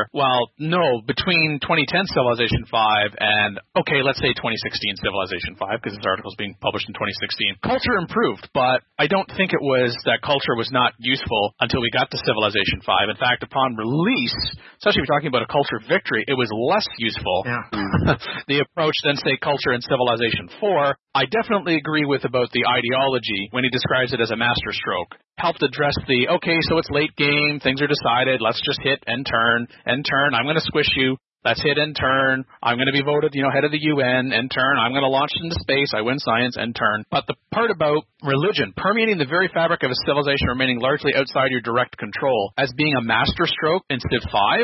between 2010 Civilization 5 and, let's say 2016 Civilization 5, because this article is being published in 2016, culture improved, but I don't think it was that culture was not useful until we got to Civilization 5. In fact, upon release, especially if you're talking about a culture victory, it was less useful. Yeah. The approach than, say, culture in Civilization 4, I definitely agree with about the ideology when he describes it as a masterstroke. Helped address so it's late game, things are decided, let's just hit and turn, I'm going to squish you, let's hit and turn, I'm going to be voted, head of the UN, and turn, I'm going to launch into space, I win science, and turn. But the part about religion, permeating the very fabric of a civilization remaining largely outside your direct control, as being a masterstroke in Civ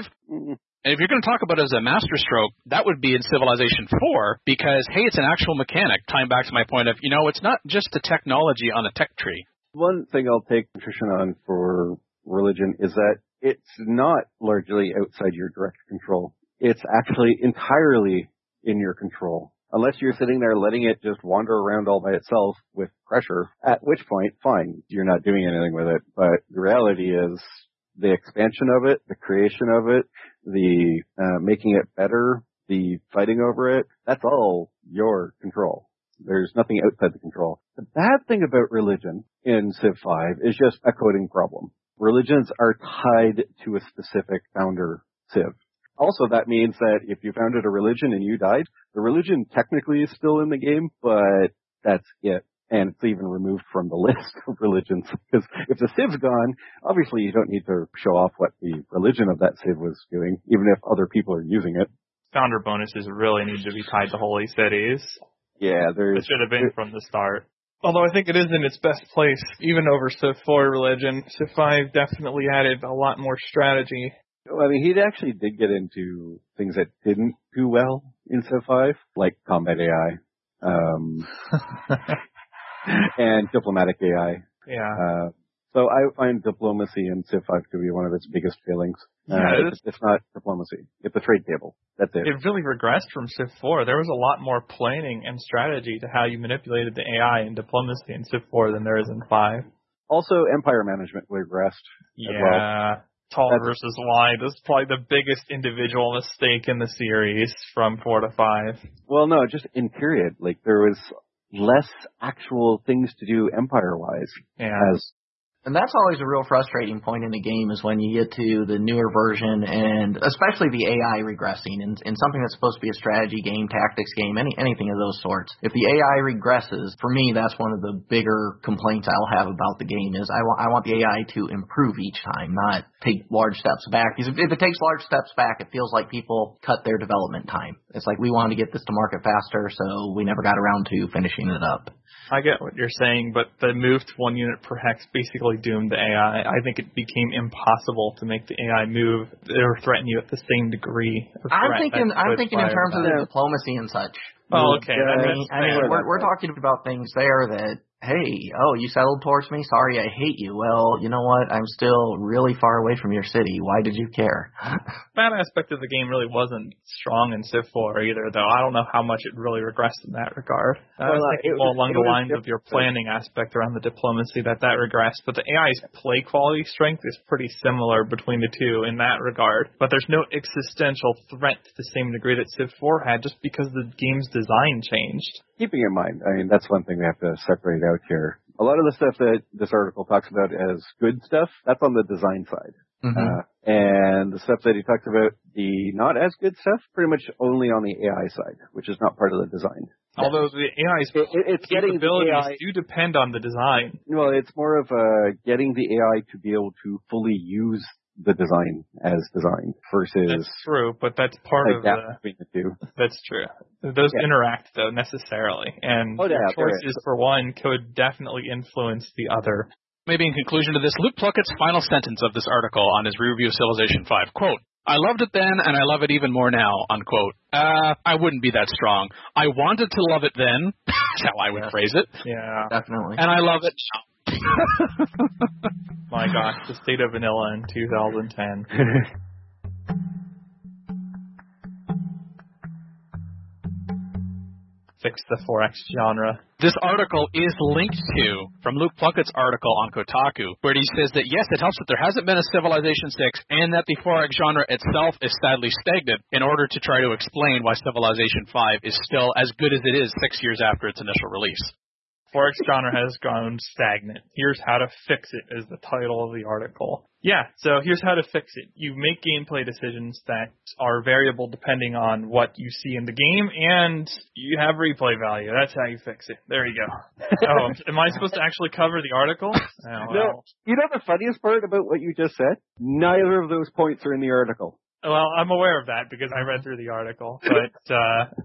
5, and if you're going to talk about it as a masterstroke, that would be in Civilization 4, because, it's an actual mechanic, tying back to my point of, it's not just the technology on a tech tree. One thing I'll take nutrition on for religion is that it's not largely outside your direct control. It's actually entirely in your control. Unless you're sitting there letting it just wander around all by itself with pressure, at which point, fine, you're not doing anything with it. But the reality is, the expansion of it, the creation of it, the making it better, the fighting over it, that's all your control. There's nothing outside the control. The bad thing about religion in Civ 5 is just a coding problem. Religions are tied to a specific founder Civ. Also, that means that if you founded a religion and you died, the religion technically is still in the game, but that's it. And it's even removed from the list of religions. Because if the Civ's gone, obviously you don't need to show off what the religion of that Civ was doing, even if other people are using it. Founder bonuses really need to be tied to holy cities. Yeah, it should have been from the start. Although I think it is in its best place, even over Civ 4 religion. Civ 5 definitely added a lot more strategy. Well, I mean, he actually did get into things that didn't do well in Civ 5, like combat AI, and diplomatic AI. Yeah. So I find diplomacy in Civ 5 to be one of its biggest failings. It's not diplomacy. It's a trade table. That's it. It really regressed from Civ 4. There was a lot more planning and strategy to how you manipulated the AI in diplomacy in Civ 4 than there is in 5. Also, empire management regressed as well. Tall versus wide. This is probably the biggest individual mistake in the series from 4 to 5. Well, no, just in period. Like, there was less actual things to do empire-wise. Yeah. And that's always a real frustrating point in the game is when you get to the newer version and especially the AI regressing in something that's supposed to be a strategy game, tactics game, anything of those sorts. If the AI regresses, for me, that's one of the bigger complaints I'll have about the game is I want the AI to improve each time, not take large steps back. Because if it takes large steps back, it feels like people cut their development time. It's like we wanted to get this to market faster, so we never got around to finishing it up. I get what you're saying, but the move to 1 unit per hex basically doomed the AI. I think it became impossible to make the AI move or threaten you at the same degree. I'm thinking in terms of the diplomacy and such. Oh, okay. We're talking about things there that, hey, you settled towards me? Sorry, I hate you. Well, you know what? I'm still really far away from your city. Why did you care? That aspect of the game really wasn't strong in Civ 4 either, though. I don't know how much it really regressed in that regard. I was thinking more along the lines of your planning aspect around the diplomacy that regressed. But the AI's play quality strength is pretty similar between the two in that regard. But there's no existential threat to the same degree that Civ 4 had just because the game's design changed. Keeping in mind, I mean, that's one thing we have to separate out here. A lot of the stuff that this article talks about as good stuff, that's on the design side. Mm-hmm. And the stuff that he talks about, the not as good stuff, pretty much only on the AI side, which is not part of the design. Although the AI's capabilities do depend on the design. Well, it's more of getting the AI to be able to fully use the design as designed versus... That's true, but that's part of between the two. That's true. Those interact, though, necessarily. And choices for one could definitely influence the other. Maybe in conclusion to this, Luke Plunkett's final sentence of this article on his review of Civilization 5, quote, "I loved it then, and I love it even more now," unquote. I wouldn't be that strong. I wanted to love it then, that's how I would phrase it. Yeah. Definitely. And I love it now. My gosh, the state of vanilla in 2010. Fix the 4X genre. This article is linked to from Luke Plunkett's article on Kotaku, where he says that yes, it helps that there hasn't been a Civilization 6 and that the 4X genre itself is sadly stagnant in order to try to explain why Civilization 5 is still as good as it is 6 years after its initial release. 4X genre has gone stagnant. Here's how to fix it is the title of the article. Yeah, so here's how to fix it. You make gameplay decisions that are variable depending on what you see in the game, and you have replay value. That's how you fix it. There you go. Oh, am I supposed to actually cover the article? Oh, no. You know the funniest part about what you just said? Neither of those points are in the article. Well, I'm aware of that because I read through the article, but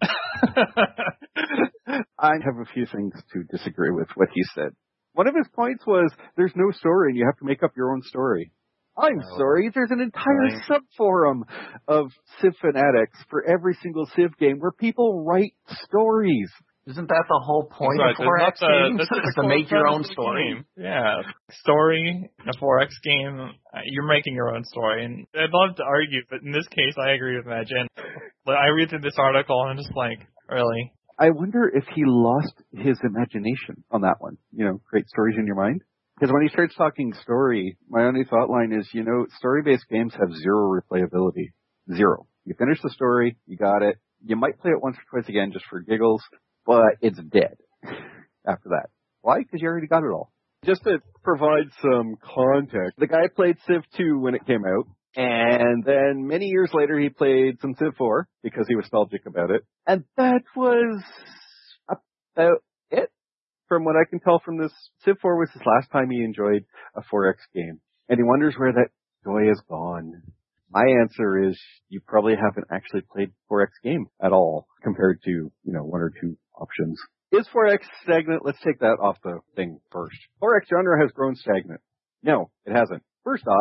I have a few things to disagree with what he said. One of his points was, there's no story and you have to make up your own story. I'm sorry, there's an entire subforum of Civ fanatics for every single Civ game where people write stories. Isn't that the whole point of 4X games? Is to make your own story. Yeah. Story, a 4X game, you're making your own story. And I'd love to argue, but in this case, I agree with Matt Jen. I read through this article and I'm just like, really? I wonder if he lost his imagination on that one. You know, create stories in your mind. Because when he starts talking story, my only thought line is, you know, story-based games have zero replayability. Zero. You finish the story, you got it. You might play it once or twice again just for giggles, but it's dead after that. Why? Because you already got it all. Just to provide some context, the guy played Civ 2 when it came out, and then many years later he played some Civ 4 because he was nostalgic about it, and that was about it. From what I can tell from this, Civ 4 was his last time he enjoyed a 4X game, and he wonders where that joy has gone. My answer is you probably haven't actually played 4X game at all compared to, you know, one or two options. Is 4X stagnant? Let's take that off the thing first. 4X genre has grown stagnant. No, it hasn't. First off,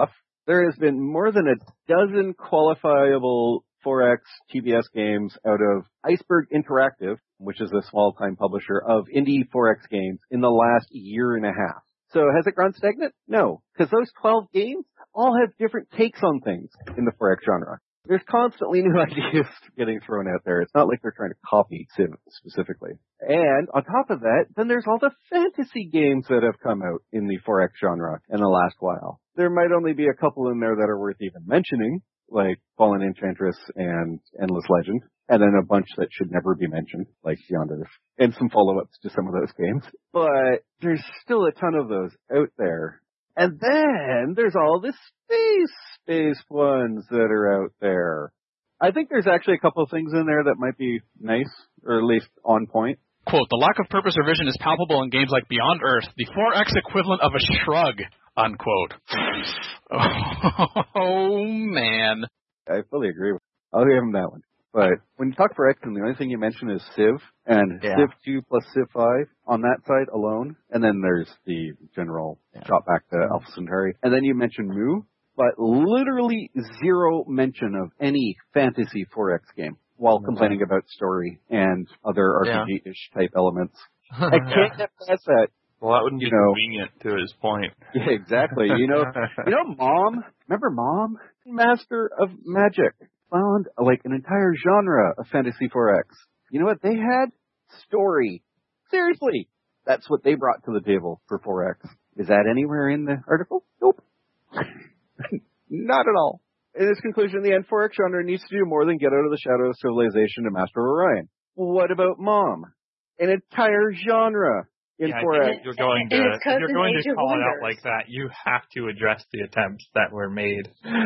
There has been more than a dozen qualifiable 4X TBS games out of Iceberg Interactive, which is a small-time publisher of indie 4X games, in the last year and a half. So has it gone stagnant? No, because those 12 games all have different takes on things in the 4X genre. There's constantly new ideas getting thrown out there. It's not like they're trying to copy Civ specifically. And on top of that, then there's all the fantasy games that have come out in the 4X genre in the last while. There might only be a couple in there that are worth even mentioning, like Fallen Enchantress and Endless Legend, and then a bunch that should never be mentioned, like Beyond Earth, and some follow-ups to some of those games. But there's still a ton of those out there. And then there's all the space ones that are out there. I think there's actually a couple of things in there that might be nice, or at least on point. Quote, the lack of purpose or vision is palpable in games like Beyond Earth, the 4X equivalent of a shrug, unquote. Oh, man. I fully agree. I'll give him that one. But when you talk 4X, and the only thing you mention is Civ, and Civ 2 plus Civ 5 on that side alone, and then there's the general shot back to Alpha Centauri, and then you mention Mu, but literally zero mention of any fantasy 4X game, while complaining about story and other RPG-ish type elements. I can't get past that. Well, that wouldn't be convenient to his point. Yeah, exactly. Mom? Remember Mom? Master of Magic. Found like an entire genre of fantasy 4X. You know what they had? Story. Seriously. That's what they brought to the table for 4X. Is that anywhere in the article? Nope. Not at all. In its conclusion, the end 4X genre needs to do more than get out of the shadow of civilization to Master of Orion. What about Mom? An entire genre in 4X. If you're going to call it out like that, you have to address the attempts that were made.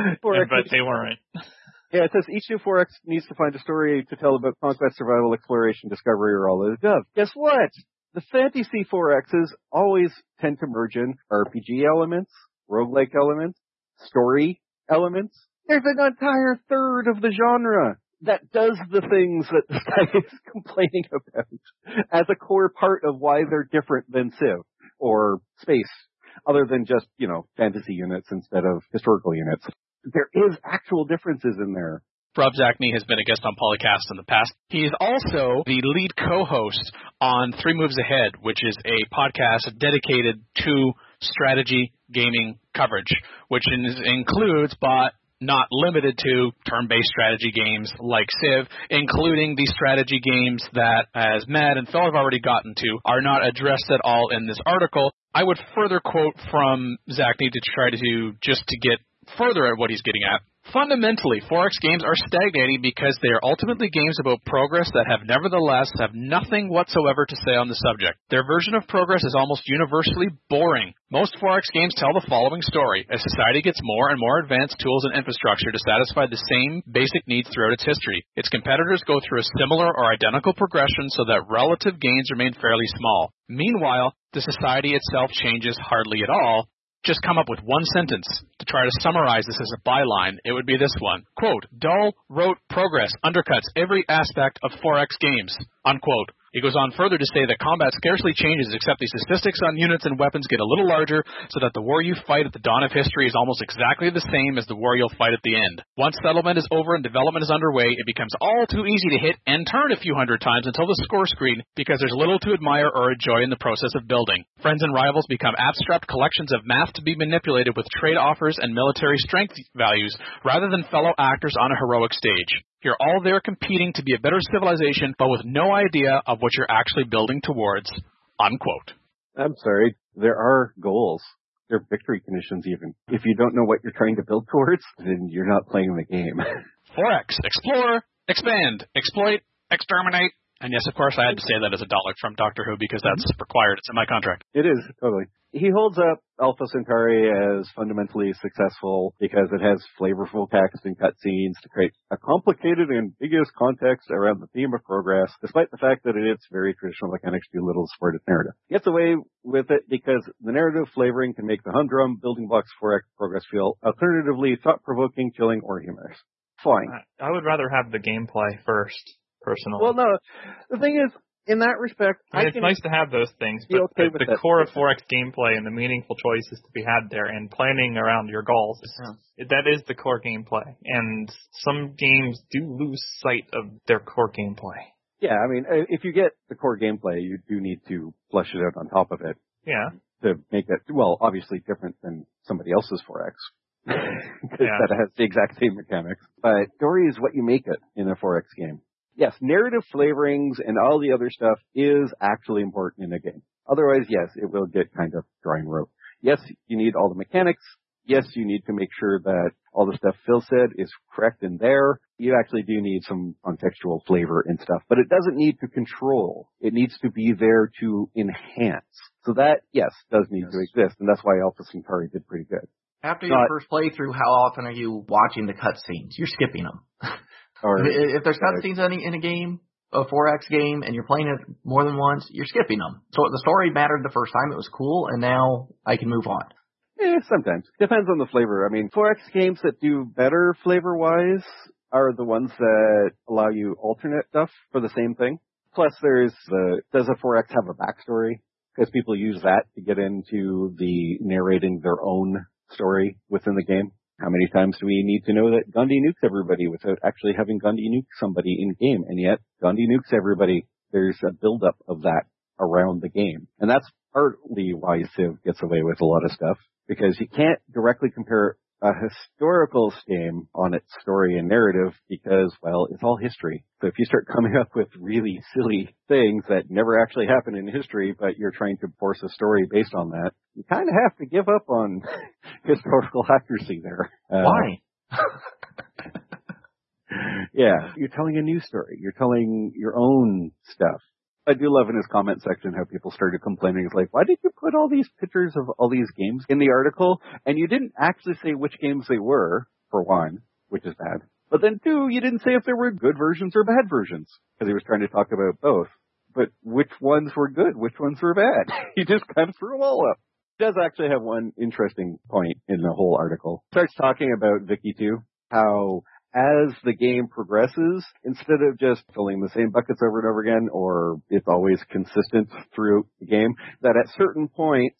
But they weren't. Yeah, it says each new 4X needs to find a story to tell about conquest, survival, exploration, discovery, or all of the above. Guess what? The fantasy 4Xs always tend to merge in RPG elements, roguelike elements, story elements. There's an entire third of the genre that does the things that this guy is complaining about as a core part of why they're different than Civ or Space, other than just, fantasy units instead of historical units. There is actual differences in there. Rob Zacny has been a guest on Polycast in the past. He is also the lead co-host on 3 Moves Ahead, which is a podcast dedicated to strategy gaming coverage, which includes, but not limited to, turn-based strategy games like Civ, including the strategy games that, as Matt and Phil have already gotten to, are not addressed at all in this article. I would further quote from Zacny to try to get further at what he's getting at. Fundamentally, 4X games are stagnating because they are ultimately games about progress that have nothing whatsoever to say on the subject. Their version of progress is almost universally boring. Most 4X games tell the following story. A society gets more and more advanced tools and infrastructure to satisfy the same basic needs throughout its history. Its competitors go through a similar or identical progression so that relative gains remain fairly small. Meanwhile, the society itself changes hardly at all. Just come up with one sentence to try to summarize this as a byline. It would be this one. Quote, dull, rote progress undercuts every aspect of 4X games. Unquote. He goes on further to say that combat scarcely changes except the statistics on units and weapons get a little larger so that the war you fight at the dawn of history is almost exactly the same as the war you'll fight at the end. Once settlement is over and development is underway, it becomes all too easy to hit and turn a few hundred times until the score screen because there's little to admire or enjoy in the process of building. Friends and rivals become abstract collections of math to be manipulated with trade offers and military strength values rather than fellow actors on a heroic stage. You're all there competing to be a better civilization, but with no idea of what you're actually building towards. Unquote. I'm sorry. There are goals. There are victory conditions even. If you don't know what you're trying to build towards, then you're not playing the game. 4X. Explore, expand, exploit, exterminate. And yes, of course, I had to say that as a Dalek from Doctor Who because that's required. It's in my contract. It is, totally. He holds up Alpha Centauri as fundamentally successful because it has flavorful text and cutscenes to create a complicated and ambiguous context around the theme of progress, despite the fact that its very traditional mechanics do little to support its narrative. Gets away with it because the narrative flavoring can make the humdrum building blocks 4X progress feel alternatively thought-provoking, chilling, or humorous. Fine. I would rather have the gameplay first, personally. Well, no. The thing is, in that respect, it's nice to have those things, but the core of 4X gameplay and the meaningful choices to be had there and planning around your goals, that is the core gameplay. And some games do lose sight of their core gameplay. Yeah, I mean, if you get the core gameplay, you do need to flesh it out on top of it. Yeah. To make it, well, obviously different than somebody else's 4X. Because that has the exact same mechanics. But story is what you make it in a 4X game. Yes, narrative flavorings and all the other stuff is actually important in a game. Otherwise, yes, it will get kind of dry and rote. Yes, you need all the mechanics. Yes, you need to make sure that all the stuff Phil said is correct in there. You actually do need some contextual flavor and stuff, but it doesn't need to control. It needs to be there to enhance. So that, yes, does need to exist, and that's why Alpha Centauri did pretty good. After your first playthrough, how often are you watching the cutscenes? You're skipping them. If there's cutscenes in a game, a 4X game, and you're playing it more than once, you're skipping them. So the story mattered the first time. It was cool, and now I can move on. Sometimes. Depends on the flavor. I mean, 4X games that do better flavor-wise are the ones that allow you alternate stuff for the same thing. Plus, does a 4X have a backstory? Because people use that to get into the narrating their own story within the game. How many times do we need to know that Gandhi nukes everybody without actually having Gandhi nuke somebody in game? And yet, Gandhi nukes everybody. There's a buildup of that around the game. And that's partly why Civ gets away with a lot of stuff. Because you can't directly compare a historical game on its story and narrative because, well, it's all history. So if you start coming up with really silly things that never actually happened in history, but you're trying to force a story based on that, you kind of have to give up on historical accuracy there. Why? Yeah, you're telling a new story. You're telling your own stuff. I do love in his comment section how people started complaining. It's like, why did you put all these pictures of all these games in the article? And you didn't actually say which games they were, for one, which is bad. But then two, you didn't say if there were good versions or bad versions. Because he was trying to talk about both. But which ones were good? Which ones were bad? He just kind of threw them all up. He does actually have one interesting point in the whole article. He starts talking about Vicky 2, how as the game progresses, instead of just filling the same buckets over and over again, or it's always consistent through the game, that at certain points,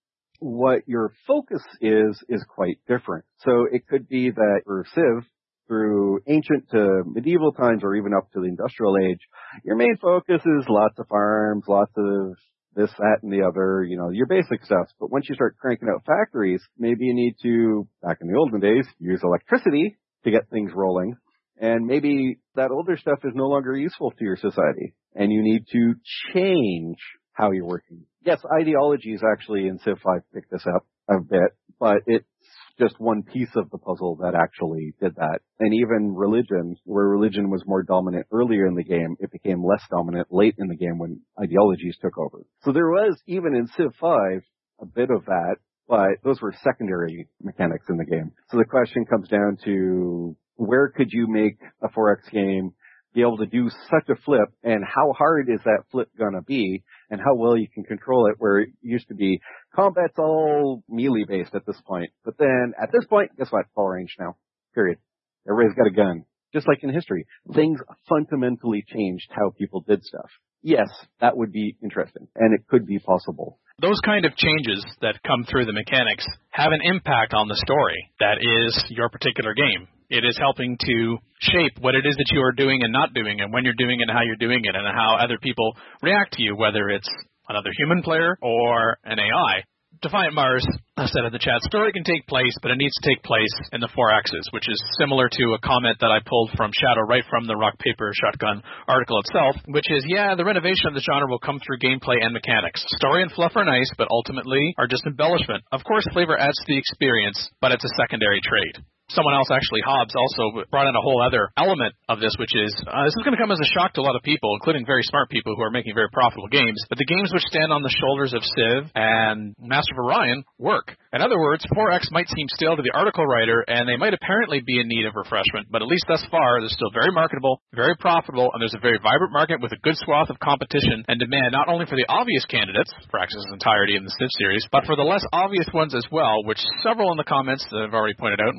what your focus is quite different. So it could be that for Civ, through ancient to medieval times, or even up to the industrial age, your main focus is lots of farms, lots of this, that, and the other, your basic stuff. But once you start cranking out factories, maybe you need to, back in the olden days, use electricity to get things rolling. And maybe that older stuff is no longer useful to your society. And you need to change how you're working. Yes, ideologies actually in Civ 5 picked this up a bit, but it's just one piece of the puzzle that actually did that. And even religion, where religion was more dominant earlier in the game, it became less dominant late in the game when ideologies took over. So there was, even in Civ 5, a bit of that. But those were secondary mechanics in the game. So the question comes down to where could you make a 4X game be able to do such a flip, and how hard is that flip going to be, and how well you can control it, where it used to be combat's all melee based at this point. But then at this point, guess what? Full range now. Period. Everybody's got a gun. Just like in history, things fundamentally changed how people did stuff. Yes, that would be interesting, and it could be possible. Those kind of changes that come through the mechanics have an impact on the story that is your particular game. It is helping to shape what it is that you are doing and not doing, and when you're doing it and how you're doing it, and how other people react to you, whether it's another human player or an AI. Defiant Mars said in the chat, story can take place, but it needs to take place in the 4 axes, which is similar to a comment that I pulled from Shadow right from the Rock, Paper, Shotgun article itself, which is, the renovation of the genre will come through gameplay and mechanics. Story and fluff are nice, but ultimately are just embellishment. Of course, flavor adds to the experience, but it's a secondary trait. Someone else, actually, Hobbs, also brought in a whole other element of this, which is, this is going to come as a shock to a lot of people, including very smart people who are making very profitable games, but the games which stand on the shoulders of Civ and Master of Orion work. In other words, 4X might seem stale to the article writer, and they might apparently be in need of refreshment, but at least thus far, they're still very marketable, very profitable, and there's a very vibrant market with a good swath of competition and demand not only for the obvious candidates, for Axis' entirety in the Civ series, but for the less obvious ones as well, which several in the comments that I've already pointed out, and we've pointed out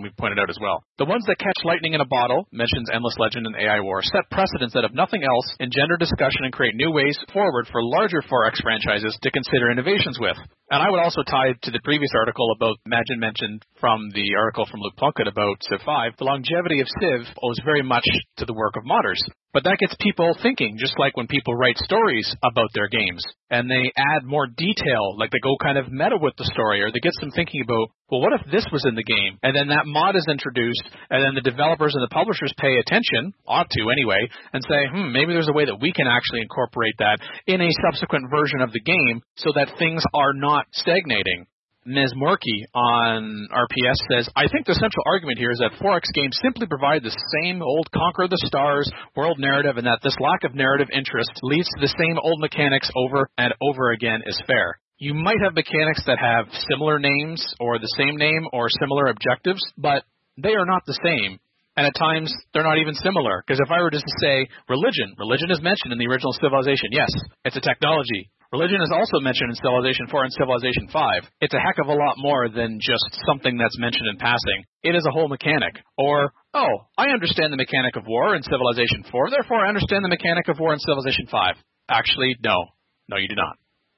out as well. The ones that catch lightning in a bottle, mentions Endless Legend and AI War, set precedents that, if nothing else, engender discussion and create new ways forward for larger 4X franchises to consider innovations with. And I would also tie to the previous article about Magin mentioned from the article from Luke Plunkett about Civ 5. The longevity of Civ owes very much to the work of modders. But that gets people thinking, just like when people write stories about their games and they add more detail, like they go kind of meta with the story, or they get them thinking about, well, what if this was in the game? And then that mod is introduced, and then the developers and the publishers pay attention, ought to anyway, and say, maybe there's a way that we can actually incorporate that in a subsequent version of the game so that things are not stagnating. Ms. Morkey on RPS says, I think the central argument here is that 4X games simply provide the same old Conquer the Stars world narrative, and that this lack of narrative interest leads to the same old mechanics over and over again is fair. You might have mechanics that have similar names or the same name or similar objectives, but they are not the same. And at times, they're not even similar. Because if I were just to say religion is mentioned in the original Civilization. Yes, it's a technology. Religion is also mentioned in Civilization 4 and Civilization 5. It's a heck of a lot more than just something that's mentioned in passing. It is a whole mechanic. Or, I understand the mechanic of war in Civilization 4, therefore I understand the mechanic of war in Civilization 5. Actually, no. No, you do not.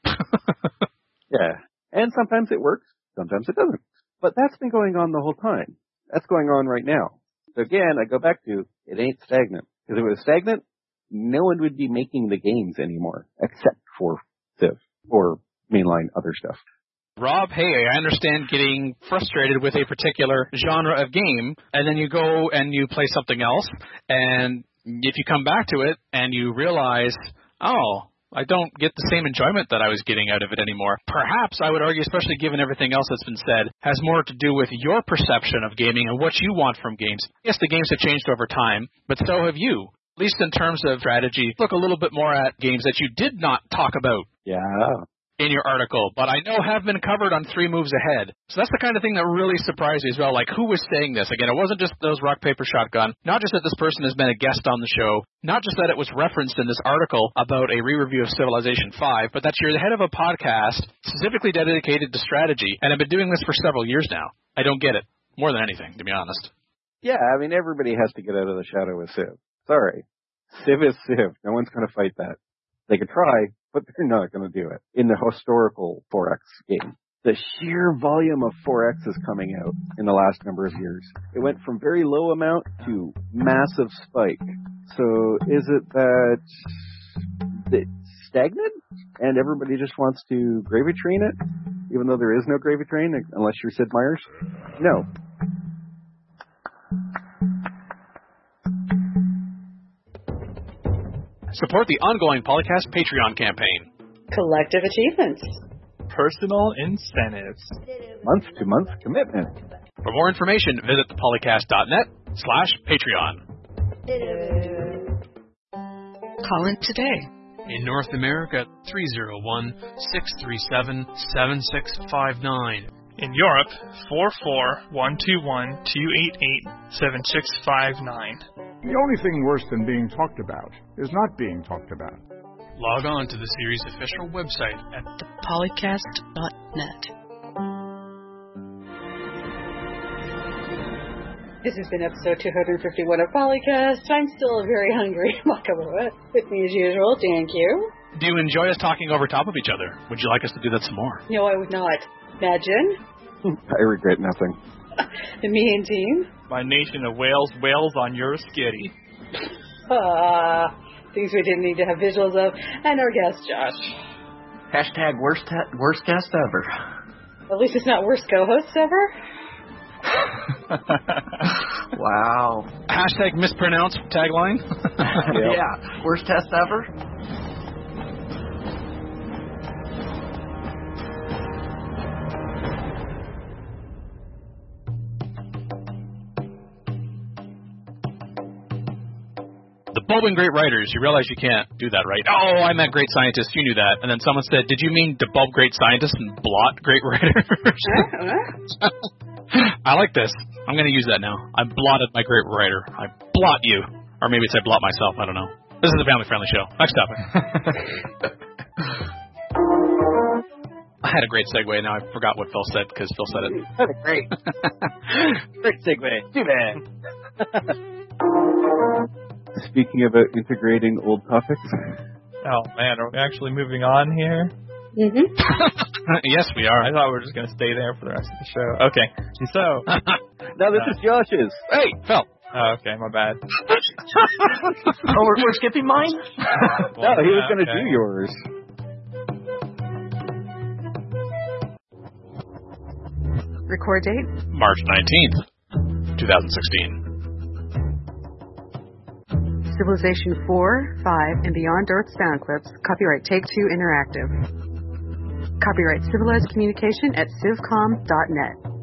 Yeah. And sometimes it works, sometimes it doesn't. But that's been going on the whole time. That's going on right now. So again, I go back to, it ain't stagnant. Because if it was stagnant, no one would be making the games anymore, except for Civ or mainline other stuff. Rob, hey, I understand getting frustrated with a particular genre of game, and then you go and you play something else, and if you come back to it and you realize, I don't get the same enjoyment that I was getting out of it anymore. Perhaps, I would argue, especially given everything else that's been said, has more to do with your perception of gaming and what you want from games. Yes, the games have changed over time, but so have you. At least in terms of strategy, look a little bit more at games that you did not talk about in your article, but I know have been covered on 3 Moves Ahead. So that's the kind of thing that really surprised me as well. Like, who was saying this? Again, it wasn't just those rock, paper, shotgun. Not just that this person has been a guest on the show. Not just that it was referenced in this article about a re-review of Civilization 5, but that you're the head of a podcast specifically dedicated to strategy, and have been doing this for several years now. I don't get it. More than anything, to be honest. Yeah, I mean, everybody has to get out of the shadow of Civ. Sorry. Civ is Civ. No one's going to fight that. They could try, but they're not going to do it. In the historical 4X game, the sheer volume of 4X is coming out in the last number of years. It went from very low amount to massive spike. So is it that it's stagnant and everybody just wants to gravy train it, even though there is no gravy train unless you're Sid Meier's? No. Support the ongoing Polycast Patreon campaign. Collective achievements. Personal incentives. Month-to-month commitment. For more information, visit thepolycast.net/Patreon. Call in today. In North America, 301-637-7659. In Europe, 44121-288-7659. The only thing worse than being talked about is not being talked about. Log on to the series' official website at thepolycast.net. This has been episode 251 of Polycast. I'm still very hungry. With me as usual, thank you. Do you enjoy us talking over top of each other? Would you like us to do that some more? No, I would not. Imagine. I regret nothing. The me and team. My nation of whales wails on your skitty. Things we didn't need to have visuals of. And our guest, Josh. Hashtag worst guest ever. At least it's not worst co-hosts ever. Wow. Hashtag mispronounced tagline. Yeah. Worst test ever. The Bulbing Great Writers. You realize you can't do that, right? Oh, I meant great scientists. You knew that. And then someone said, did you mean to bulb great scientists and blot great writers? I like this. I'm going to use that now. I blotted my great writer. I blot you. Or maybe it's I blot myself. I don't know. This is a family-friendly show. Next topic. I had a great segue. Now I forgot what Phil said because Phil said it. Great. Great segue. Too bad. Speaking about integrating old topics. Oh, man, are we actually moving on here? Mm-hmm. Yes, we are. I thought we were just going to stay there for the rest of the show. Okay, so... No, this is Josh's. Hey, Phil. Oh, okay, my bad. We're skipping mine? No, he was going to do yours. Record date? March 19th, 2016. Civilization 4, 5, and Beyond Earth sound clips. Copyright Take-Two Interactive. Copyright Civilized Communication at civcom.net.